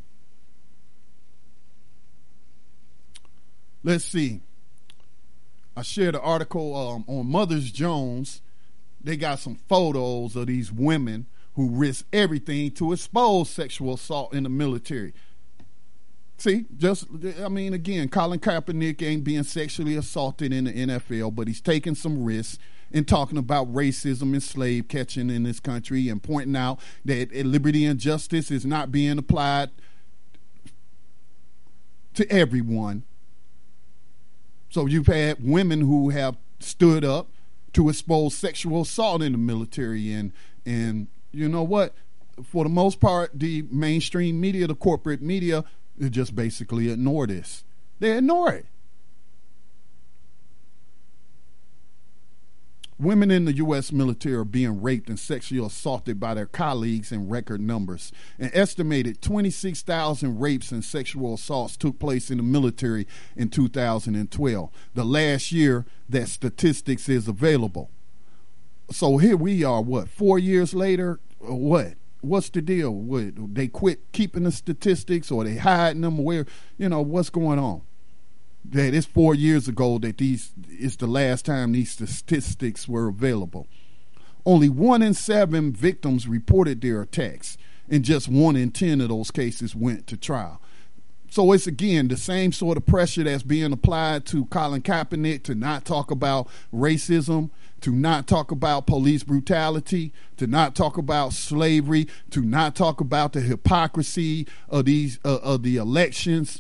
Let's see. I shared an article um, on Mothers Jones. They got some photos of these women who risk everything to expose sexual assault in the military. See, just, I mean, again, Colin Kaepernick ain't being sexually assaulted in the N F L, but he's taking some risks in talking about racism and slave catching in this country and pointing out that liberty and justice is not being applied to everyone. So you've had women who have stood up to expose sexual assault in the military, and and you know what? For the most part, the mainstream media, the corporate media, They just basically ignore this. They ignore it. Women in the U S military are being raped and sexually assaulted by their colleagues in record numbers. An estimated twenty-six thousand rapes and sexual assaults took place in the military in two thousand twelve, the last year that statistics is available. So here we are, what, four years later, or what? What's the deal? What, they quit keeping the statistics, or they hiding them? Where, you know, what's going on? That it's four years ago that these is the last time these statistics were available. Only one in seven victims reported their attacks, and just one in ten of those cases went to trial. So it's, again, the same sort of pressure that's being applied to Colin Kaepernick to not talk about racism, to not talk about police brutality, to not talk about slavery, to not talk about the hypocrisy of these uh, of the elections.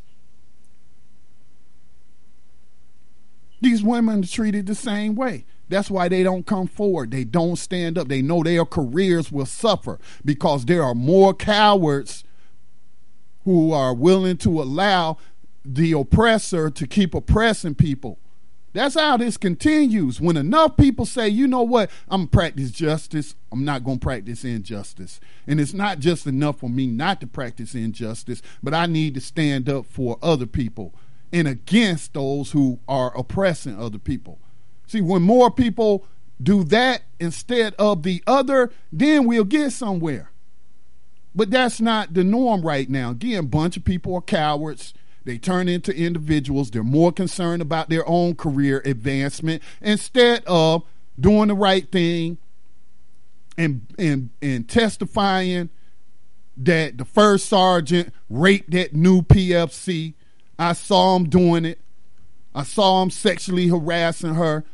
These women are treated the same way. That's why they don't come forward. They don't stand up. They know their careers will suffer because there are more cowards who are willing to allow the oppressor to keep oppressing people. That's how this continues. When enough people say, you know what, I'm going to practice justice, I'm not going to practice injustice. And it's not just enough for me not to practice injustice, but I need to stand up for other people and against those who are oppressing other people. See, when more people do that instead of the other, then we'll get somewhere. But that's not the norm right now. Again, a bunch of people are cowards. They turn into individuals. They're more concerned about their own career advancement instead of doing the right thing and and and testifying that the first sergeant raped that new P F C. I saw him doing it. I saw him sexually harassing her.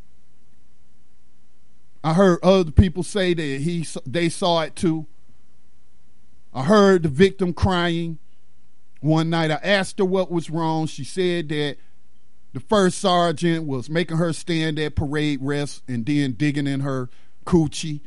I heard other people say that he they saw it too. I heard the victim crying. One night I asked her what was wrong. She said that the first sergeant was making her stand at parade rest and then digging in her coochie.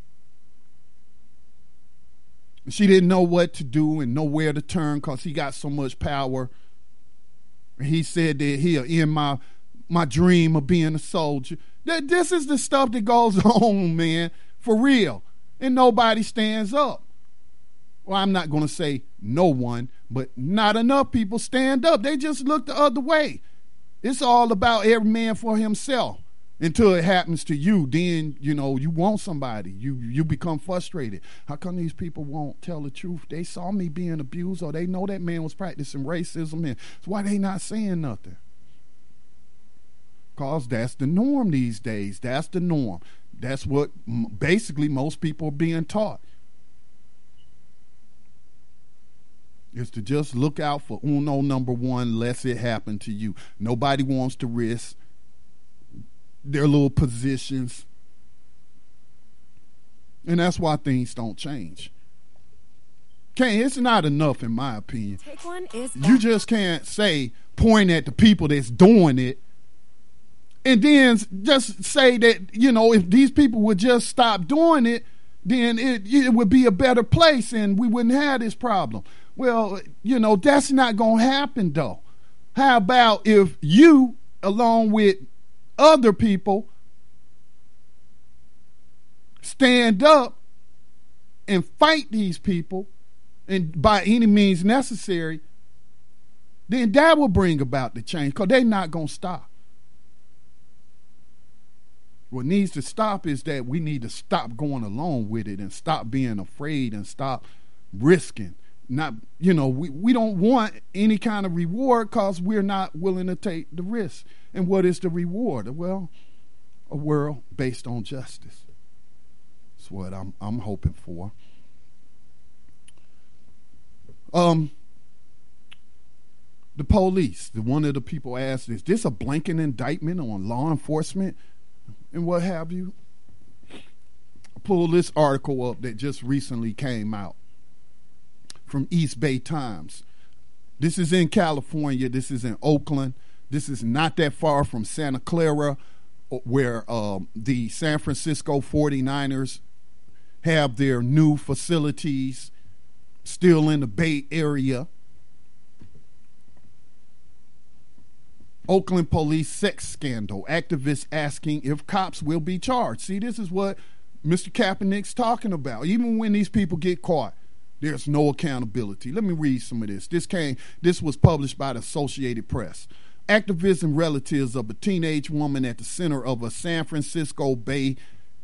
She didn't know what to do and know where to turn because he got so much power. He said that he'll end my my dream of being a soldier. This is the stuff that goes on, man, for real. And nobody stands up. Well, I'm not going to say no one, but not enough people stand up. They just look the other way. It's all about every man for himself until it happens to you. Then, you know, you want somebody. You you become frustrated. How come these people won't tell the truth? They saw me being abused, or they know that man was practicing racism, and that's why they not saying nothing. Because that's the norm these days. That's the norm. That's what basically most people are being taught. Is to just look out for uno number one, lest it happen to you. Nobody wants to risk their little positions. And that's why things don't change. Okay, it's not enough, in my opinion. Take one is you just can't say, point at the people that's doing it, and then just say that, you know, if these people would just stop doing it, then it, it would be a better place and we wouldn't have this problem. Well, you know, that's not going to happen, though. How about if you, along with other people, stand up and fight these people, and by any means necessary, then that will bring about the change, because they're not going to stop. What needs to stop is that we need to stop going along with it and stop being afraid and stop risking. Not, you know, we, we don't want any kind of reward because we're not willing to take the risk. And what is the reward? Well, a world based on justice. That's what I'm I'm hoping for. Um, the police, the one of the people asked, is this a blanket indictment on law enforcement and what have you? I pulled this article up that just recently came out from East Bay Times. This is in California. This is in Oakland. This is not that far from Santa Clara, where um, the San Francisco forty-niners have their new facilities, still in the Bay Area. Oakland police sex scandal. Activists asking if cops will be charged. See, this is what Mister Kaepernick's talking about. Even when these people get caught, there's no accountability. Let me read some of this. This came. This was published by the Associated Press. Activists and relatives of a teenage woman at the center of a San Francisco Bay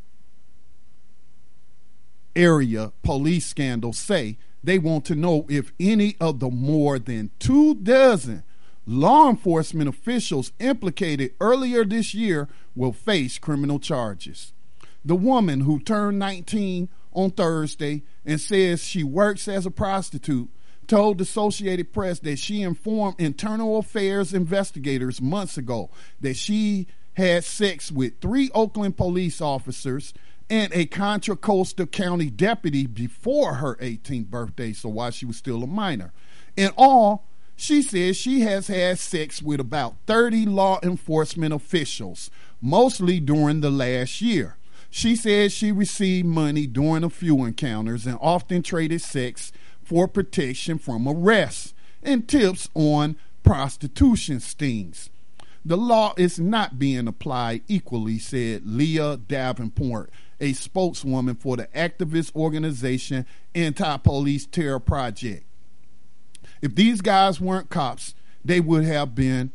Area police scandal say they want to know if any of the more than two dozen law enforcement officials implicated earlier this year will face criminal charges. The woman, who turned nineteen on Thursday and says she works as a prostitute, told the Associated Press that she informed internal affairs investigators months ago that she had sex with three Oakland police officers and a Contra Costa County deputy before her eighteenth birthday, so while she was still a minor. In all, she says she has had sex with about thirty law enforcement officials, mostly during the last year. She says she received money during a few encounters and often traded sex for protection from arrests and tips on prostitution stings. The law is not being applied equally, said Leah Davenport, a spokeswoman for the activist organization Anti-Police Terror Project. If these guys weren't cops, they would have been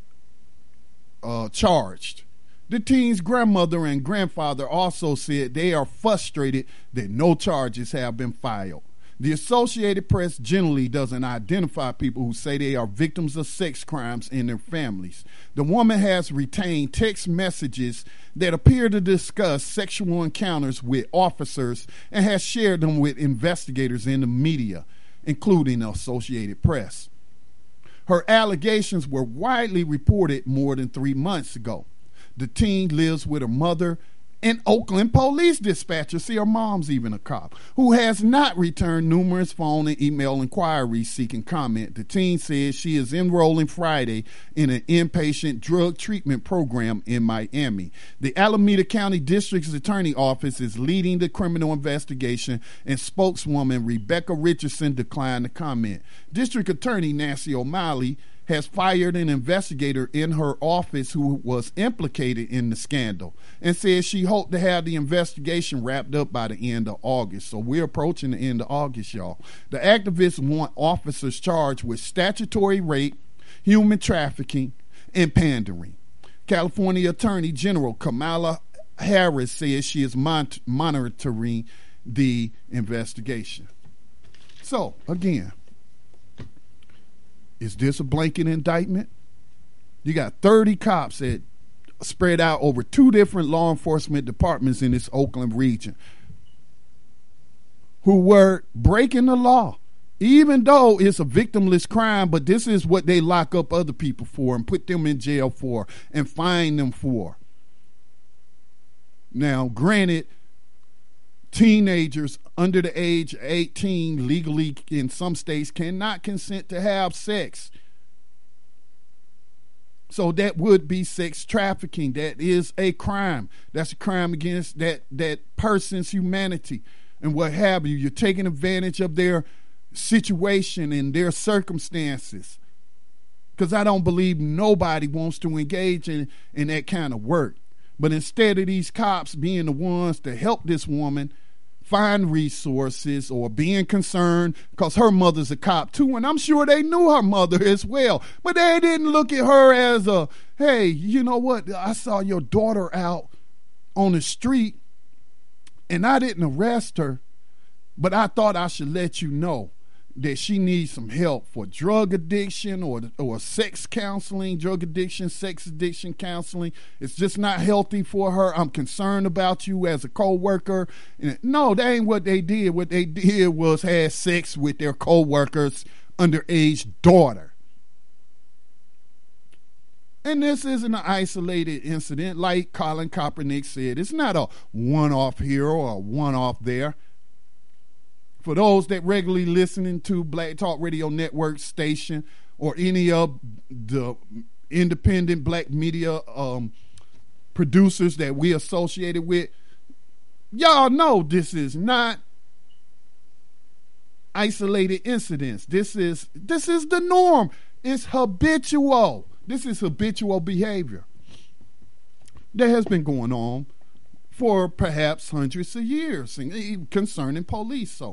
uh, charged. The teen's grandmother and grandfather also said they are frustrated that no charges have been filed. The Associated Press generally doesn't identify people who say they are victims of sex crimes and their families. The woman has retained text messages that appear to discuss sexual encounters with officers and has shared them with investigators in the media, including the Associated Press. Her allegations were widely reported more than three months ago. The teen lives with her mother, an Oakland police dispatcher, see her mom's even a cop, who has not returned numerous phone and email inquiries seeking comment. The teen says she is enrolling Friday in an inpatient drug treatment program in Miami. The Alameda County District's Attorney Office is leading the criminal investigation, and spokeswoman Rebecca Richardson declined to comment. District Attorney Nancy O'Malley has fired an investigator in her office who was implicated in the scandal and says she hoped to have the investigation wrapped up by the end of August. So we're approaching the end of August, y'all. The activists want officers charged with statutory rape, human trafficking, and pandering. California Attorney General Kamala Harris says she is mon- monitoring the investigation. So, again, is this a blanket indictment? You got thirty cops that spread out over two different law enforcement departments in this Oakland region who were breaking the law, even though it's a victimless crime, but this is what they lock up other people for and put them in jail for and fine them for. Now, granted, teenagers under the age of eighteen legally in some states cannot consent to have sex. So that would be sex trafficking. That is a crime. That's a crime against that, that person's humanity and what have you. You're taking advantage of their situation and their circumstances. Because I don't believe nobody wants to engage in, in that kind of work. But instead of these cops being the ones to help this woman find resources or being concerned, because her mother's a cop too, and I'm sure they knew her mother as well, but they didn't look at her as a, hey, you know what, I saw your daughter out on the street and I didn't arrest her, but I thought I should let you know that she needs some help for drug addiction or or sex counseling, drug addiction, sex addiction counseling. It's just not healthy for her. I'm concerned about you as a co-worker. No, that ain't what they did. What they did was have sex with their co-worker's underage daughter. And this isn't an isolated incident. Like Colin Kaepernick said, it's not a one-off here or a one-off there. For those that regularly listening to Black Talk Radio Network station or any of the independent black media um, producers that we associated with, y'all know this is not isolated incidents. This is this is the norm. It's habitual. This is habitual behavior that has been going on for perhaps hundreds of years concerning police. So,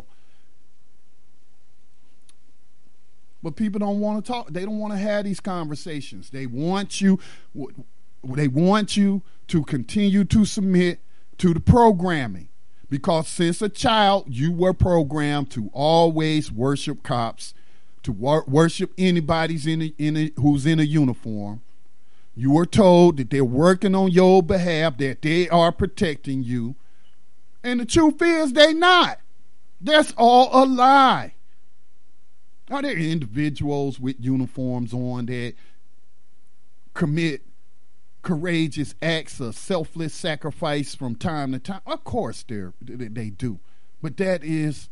but people don't want to talk. They don't want to have these conversations. They want you. They want you to continue to submit to the programming, because since a child you were programmed to always worship cops, to wor- worship anybody's in a, in a, who's in a uniform. You were told that they're working on your behalf, that they are protecting you. And the truth is they not. That's all a lie. Are there individuals with uniforms on that commit courageous acts of selfless sacrifice from time to time? Of course they're, they do. But that is,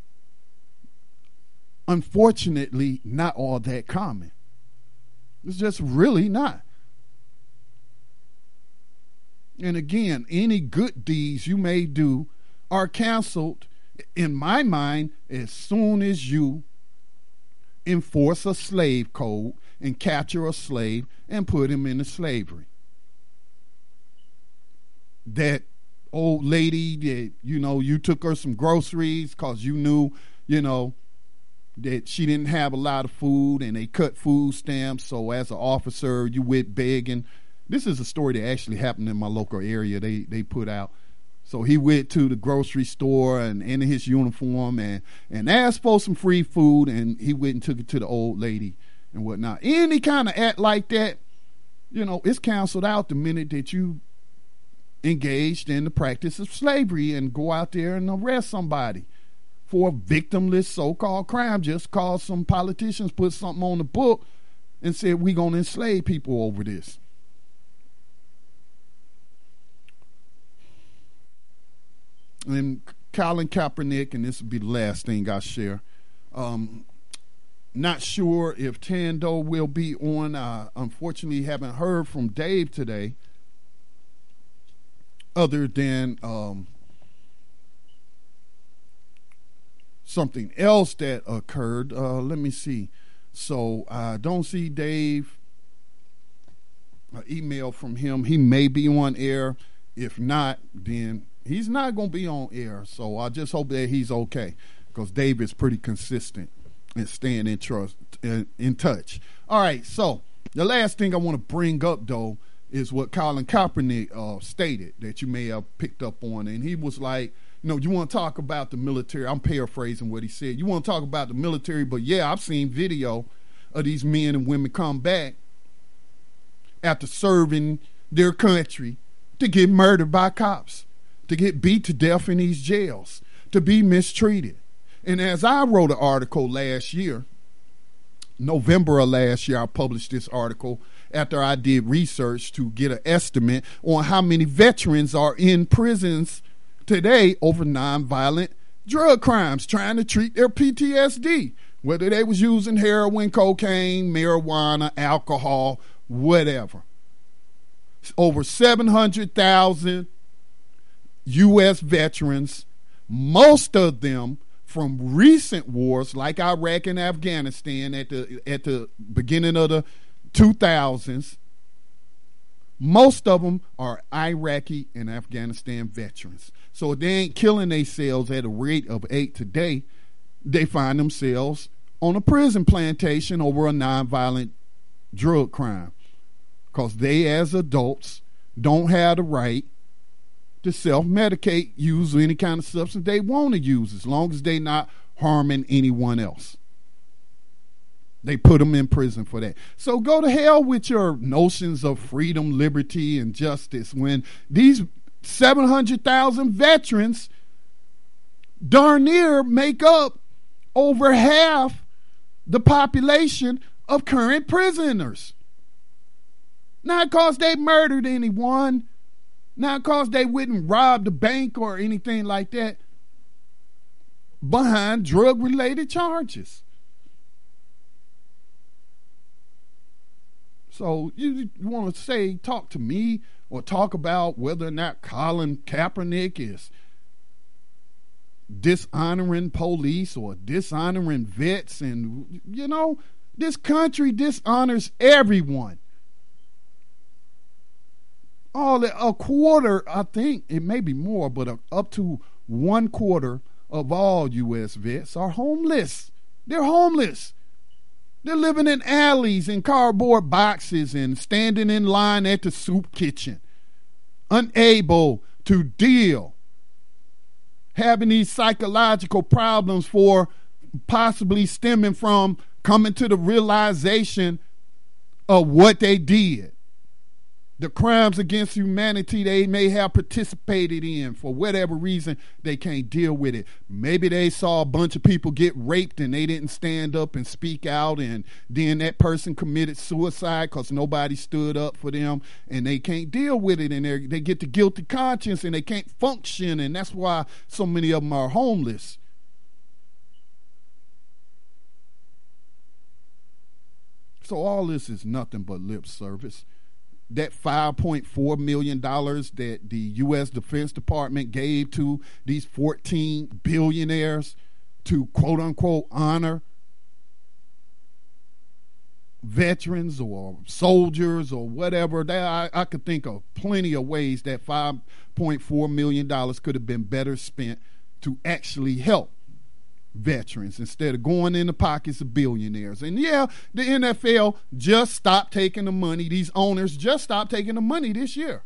unfortunately, not all that common. It's just really not. And again, any good deeds you may do are canceled, in my mind, as soon as you enforce a slave code and capture a slave and put him into slavery. That old lady that, you know, you took her some groceries because you knew, you know, that she didn't have a lot of food and they cut food stamps. So as an officer, you went begging. This is a story that actually happened in my local area. They they put out. So he went to the grocery store and in his uniform and, and asked for some free food, and he went and took it to the old lady and whatnot. Any kind of act like that, you know, it's canceled out the minute that you engaged in the practice of slavery and go out there and arrest somebody for a victimless so-called crime just cause some politicians put something on the book and said we're going to enslave people over this. And Colin Kaepernick, and this will be the last thing I share. Um, not sure if Tando will be on. I unfortunately haven't heard from Dave today, other than um, something else that occurred. Uh, let me see. So I don't see Dave. An email from him. He may be on air. If not, then he's not going to be on air. So I just hope that he's okay, because Dave is pretty consistent and staying in trust, in, in touch. All right. So the last thing I want to bring up, though, is what Colin Kaepernick uh, stated that you may have picked up on. And he was like, you know, you want to talk about the military. I'm paraphrasing what he said. You want to talk about the military, but yeah, I've seen video of these men and women come back after serving their country to get murdered by cops, to get beat to death in these jails, to be mistreated. And as I wrote an article last year, November of last year, I published this article after I did research to get an estimate on how many veterans are in prisons today over nonviolent drug crimes, trying to treat their P T S D, whether they was using heroin, cocaine, marijuana, alcohol, whatever. Over seven hundred thousand U S veterans, most of them from recent wars like Iraq and Afghanistan at the at the beginning of the two thousands. Most of them are Iraqi and Afghanistan veterans. So if they ain't killing themselves at a rate of eight today, they find themselves on a prison plantation over a nonviolent drug crime, because they as adults don't have the right to self-medicate, use any kind of substance they want to use, as long as they not harming anyone else. They put them in prison for that. So go to hell with your notions of freedom, liberty, and justice when these seven hundred thousand veterans darn near make up over half the population of current prisoners. Not because they murdered anyone, not because they wouldn't rob the bank or anything like that, behind drug-related charges. So you, you want to say, talk to me or talk about whether or not Colin Kaepernick is dishonoring police or dishonoring vets. And, you know, this country dishonors everyone, all the, a quarter, I think it may be more, but a, up to one quarter of all U S vets are homeless. They're homeless. They're living in alleys and cardboard boxes and standing in line at the soup kitchen, unable to deal, having these psychological problems for possibly stemming from coming to the realization of what they did. The crimes against humanity they may have participated in for whatever reason, they can't deal with it. Maybe they saw a bunch of people get raped and they didn't stand up and speak out, and then that person committed suicide because nobody stood up for them, and they can't deal with it, and they get the guilty conscience and they can't function, and that's why so many of them are homeless. So all this is nothing but lip service. That five point four million dollars that the U S Defense Department gave to these fourteen billionaires to quote-unquote honor veterans or soldiers or whatever, that I, I could think of plenty of ways that five point four million dollars could have been better spent to actually help veterans instead of going in the pockets of billionaires. And yeah, the N F L just stopped taking the money. These owners just stopped taking the money this year.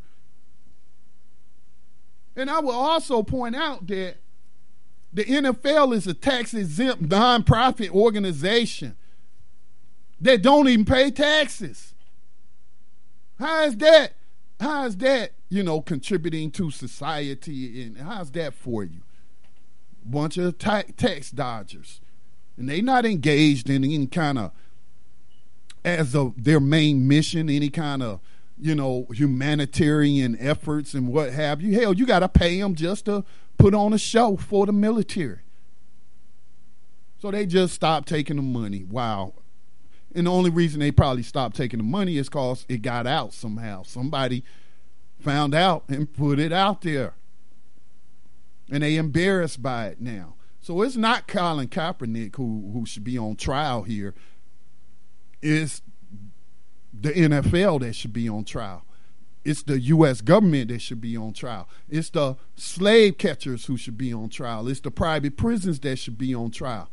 And I will also point out that the N F L is a tax-exempt nonprofit organization that don't even pay taxes. How is that? How is that, you know, contributing to society, and how's that for you? Bunch of ta- tax dodgers, and they not engaged in any kind of, as of their main mission, any kind of, you know, humanitarian efforts and what have you. Hell, you got to pay them just to put on a show for the military. So they just stopped taking the money. Wow. And the only reason they probably stopped taking the money is because it got out somehow. Somebody found out and put it out there. And they embarrassed by it now. So it's not Colin Kaepernick who, who should be on trial here. It's the N F L that should be on trial. It's the U S government that should be on trial. It's the slave catchers who should be on trial. It's the private prisons that should be on trial.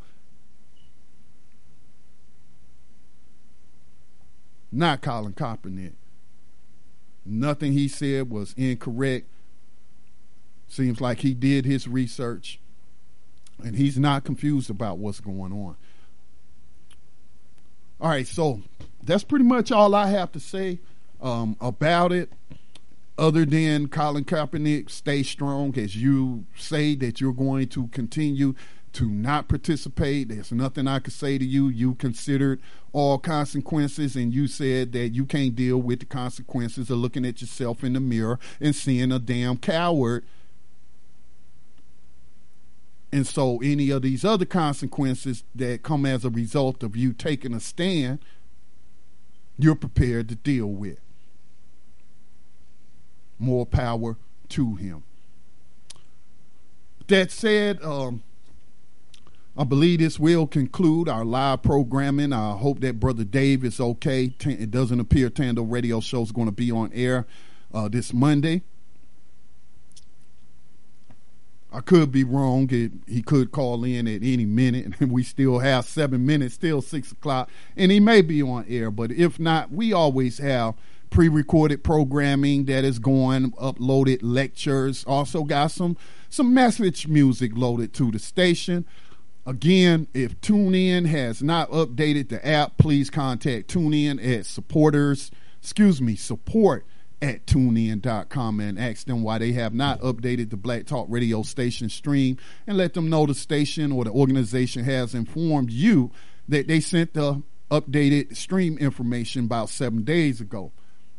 Not Colin Kaepernick. Nothing he said was incorrect. Seems like he did his research, and he's not confused about what's going on. All right, so that's pretty much all I have to say um, about it, other than Colin Kaepernick, stay strong as you say that you're going to continue to not participate. There's nothing I could say to you. You considered all consequences, and you said that you can't deal with the consequences of looking at yourself in the mirror and seeing a damn coward. And so any of these other consequences that come as a result of you taking a stand, you're prepared to deal with. More power to him. That said, um, I believe this will conclude our live programming. I hope that Brother Dave is okay. It doesn't appear Tando Radio Show is going to be on air uh, this Monday. I could be wrong. It, he could call in at any minute, and we still have seven minutes, still six o'clock, and he may be on air. But if not, we always have pre-recorded programming that is going, uploaded lectures. Also got some some message music loaded to the station. Again, if TuneIn has not updated the app, please contact TuneIn at supporters, excuse me, support at tune in dot com and ask them why they have not updated the Black Talk Radio station stream, and let them know the station or the organization has informed you that they sent the updated stream information about seven days ago.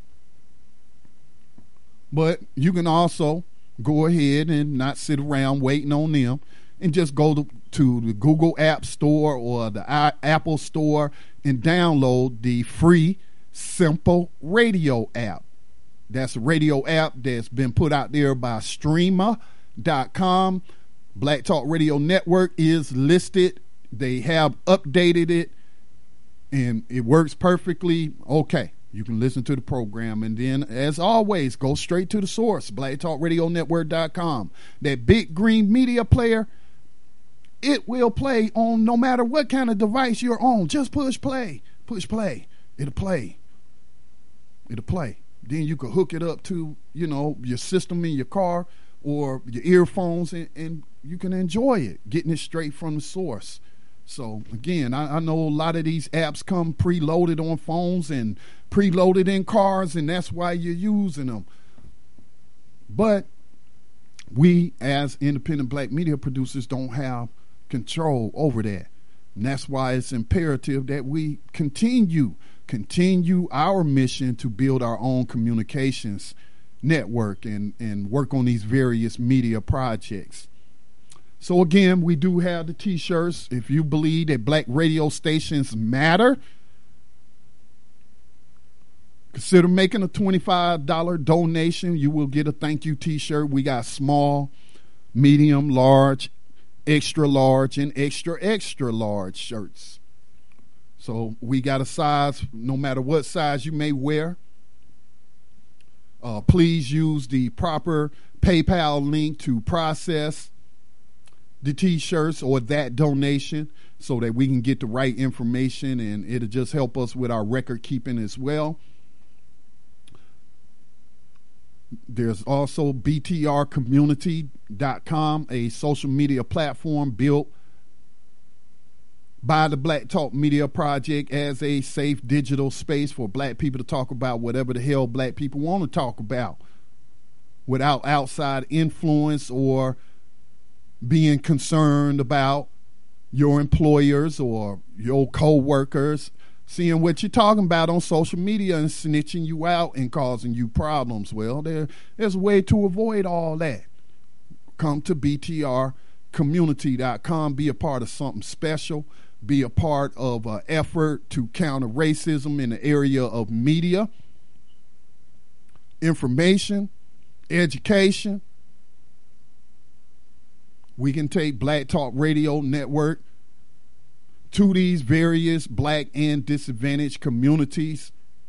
But you can also go ahead and not sit around waiting on them and just go to, to the Google App Store or the I, Apple Store and download the free Simple Radio app. That's a radio app that's been put out there by streamer dot com. Black Talk Radio Network is listed. They have updated it, and it works perfectly. Okay, You can listen to the program. And then, as always, go straight to the source, black talk radio network dot com. That big green media player, it will play on no matter what kind of device you're on. Just push play. Push play. It'll play. It'll play. Then you can hook it up to, you know, your system in your car or your earphones, and, and you can enjoy it, getting it straight from the source. So, again, I, I know a lot of these apps come preloaded on phones and preloaded in cars, and that's why you're using them. But we, as independent black media producers, don't have control over that. And that's why it's imperative that we continue, continue our mission to build our own communications network and, and work on these various media projects. So again, we do have the t-shirts. If you believe that black radio stations matter, consider making a twenty-five dollars donation. You will get a thank you t-shirt. We got small, medium, large, extra large, and extra, extra large shirts. So we got a size, no matter what size you may wear. Uh, please use the proper PayPal link to process the t-shirts or that donation so that we can get the right information, and it'll just help us with our record keeping as well. There's also B T R community dot com, a social media platform built by the Black Talk Media Project as a safe digital space for black people to talk about whatever the hell black people want to talk about without outside influence or being concerned about your employers or your co-workers seeing what you're talking about on social media and snitching you out and causing you problems. Well, there, there's a way to avoid all that. Come to B T R community dot com, be a part of something special, be a part of an effort to counter racism in the area of media, information, education. We can take Black Talk Radio Network to these various black and disadvantaged communities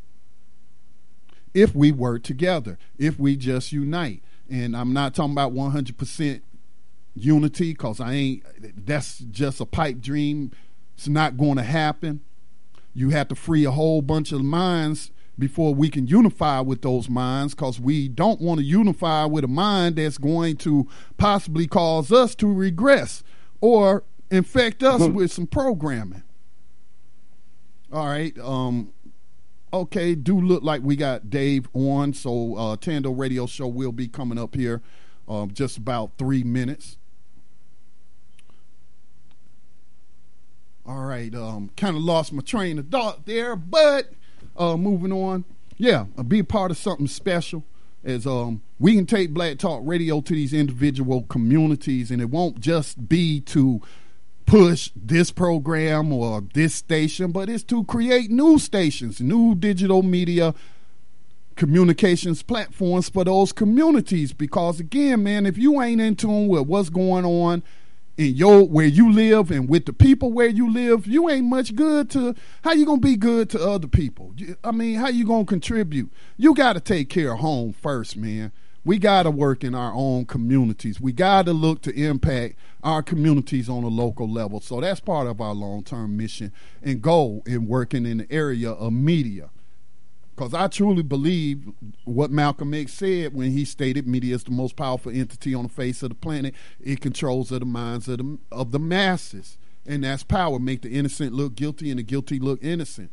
if we work together, if we just unite. And I'm not talking about one hundred percent unity, because I ain't, that's just a pipe dream. It's not going to happen. You have to free a whole bunch of minds before we can unify with those minds, because we don't want to unify with a mind that's going to possibly cause us to regress or infect us with some programming. All right. Um, okay, do look like we got Dave on, so uh, Tando Radio Show will be coming up here uh, just about three minutes. All right, um, kind of lost my train of thought there, but uh, moving on. Yeah, uh, be a part of something special, as um, we can take Black Talk Radio to these individual communities, and it won't just be to push this program or this station, but it's to create new stations, new digital media communications platforms for those communities. Because again, man, if you ain't in tune with what's going on in your where you live and with the people where you live, you ain't much good to, how you gonna be good to other people? I mean, how you gonna contribute? You gotta take care of home first, man. We gotta work in our own communities. We gotta look to impact our communities on a local level. So that's part of our long-term mission and goal in working in the area of media. Because I truly believe what Malcolm X said when he stated media is the most powerful entity on the face of the planet. It controls the minds of the, of the masses. And that's power. Make the innocent look guilty and the guilty look innocent.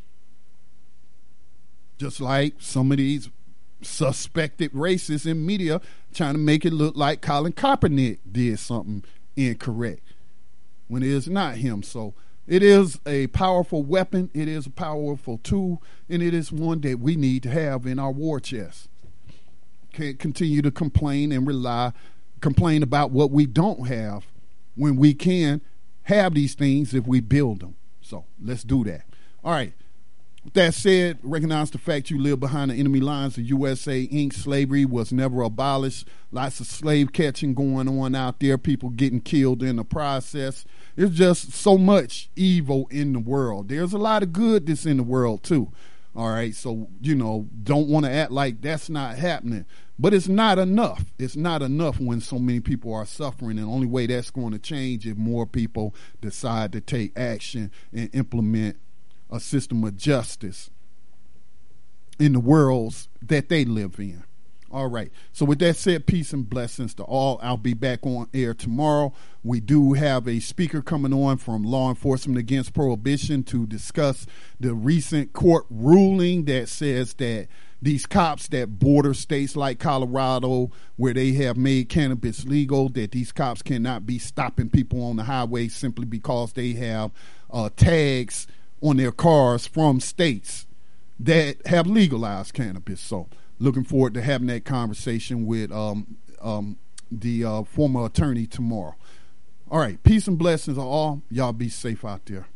Just like some of these suspected racists in media trying to make it look like Colin Kaepernick did something incorrect when it is not him. So it is a powerful weapon, it is a powerful tool, and it is one that we need to have in our war chest. Can't continue to complain and rely, complain about what we don't have when we can have these things if we build them. So let's do that. All right. With that said, recognize the fact you live behind the enemy lines of U S A Incorporated. Slavery was never abolished. Lots of slave catching going on out there. People getting killed in the process. There's just so much evil in the world. There's a lot of good that's in the world too. All right, so, you know, don't want to act like that's not happening. But it's not enough. It's not enough when so many people are suffering. And the only way that's going to change if more people decide to take action and implement a system of justice in the worlds that they live in. All right. So with that said, peace and blessings to all. I'll be back on air tomorrow. We do have a speaker coming on from Law Enforcement Against Prohibition to discuss the recent court ruling that says that these cops that border states like Colorado, where they have made cannabis legal, that these cops cannot be stopping people on the highway simply because they have uh, tags on their cars from states that have legalized cannabis. So looking forward to having that conversation with um, um, the uh, former attorney tomorrow. All right. Peace and blessings to all. Y'all be safe out there.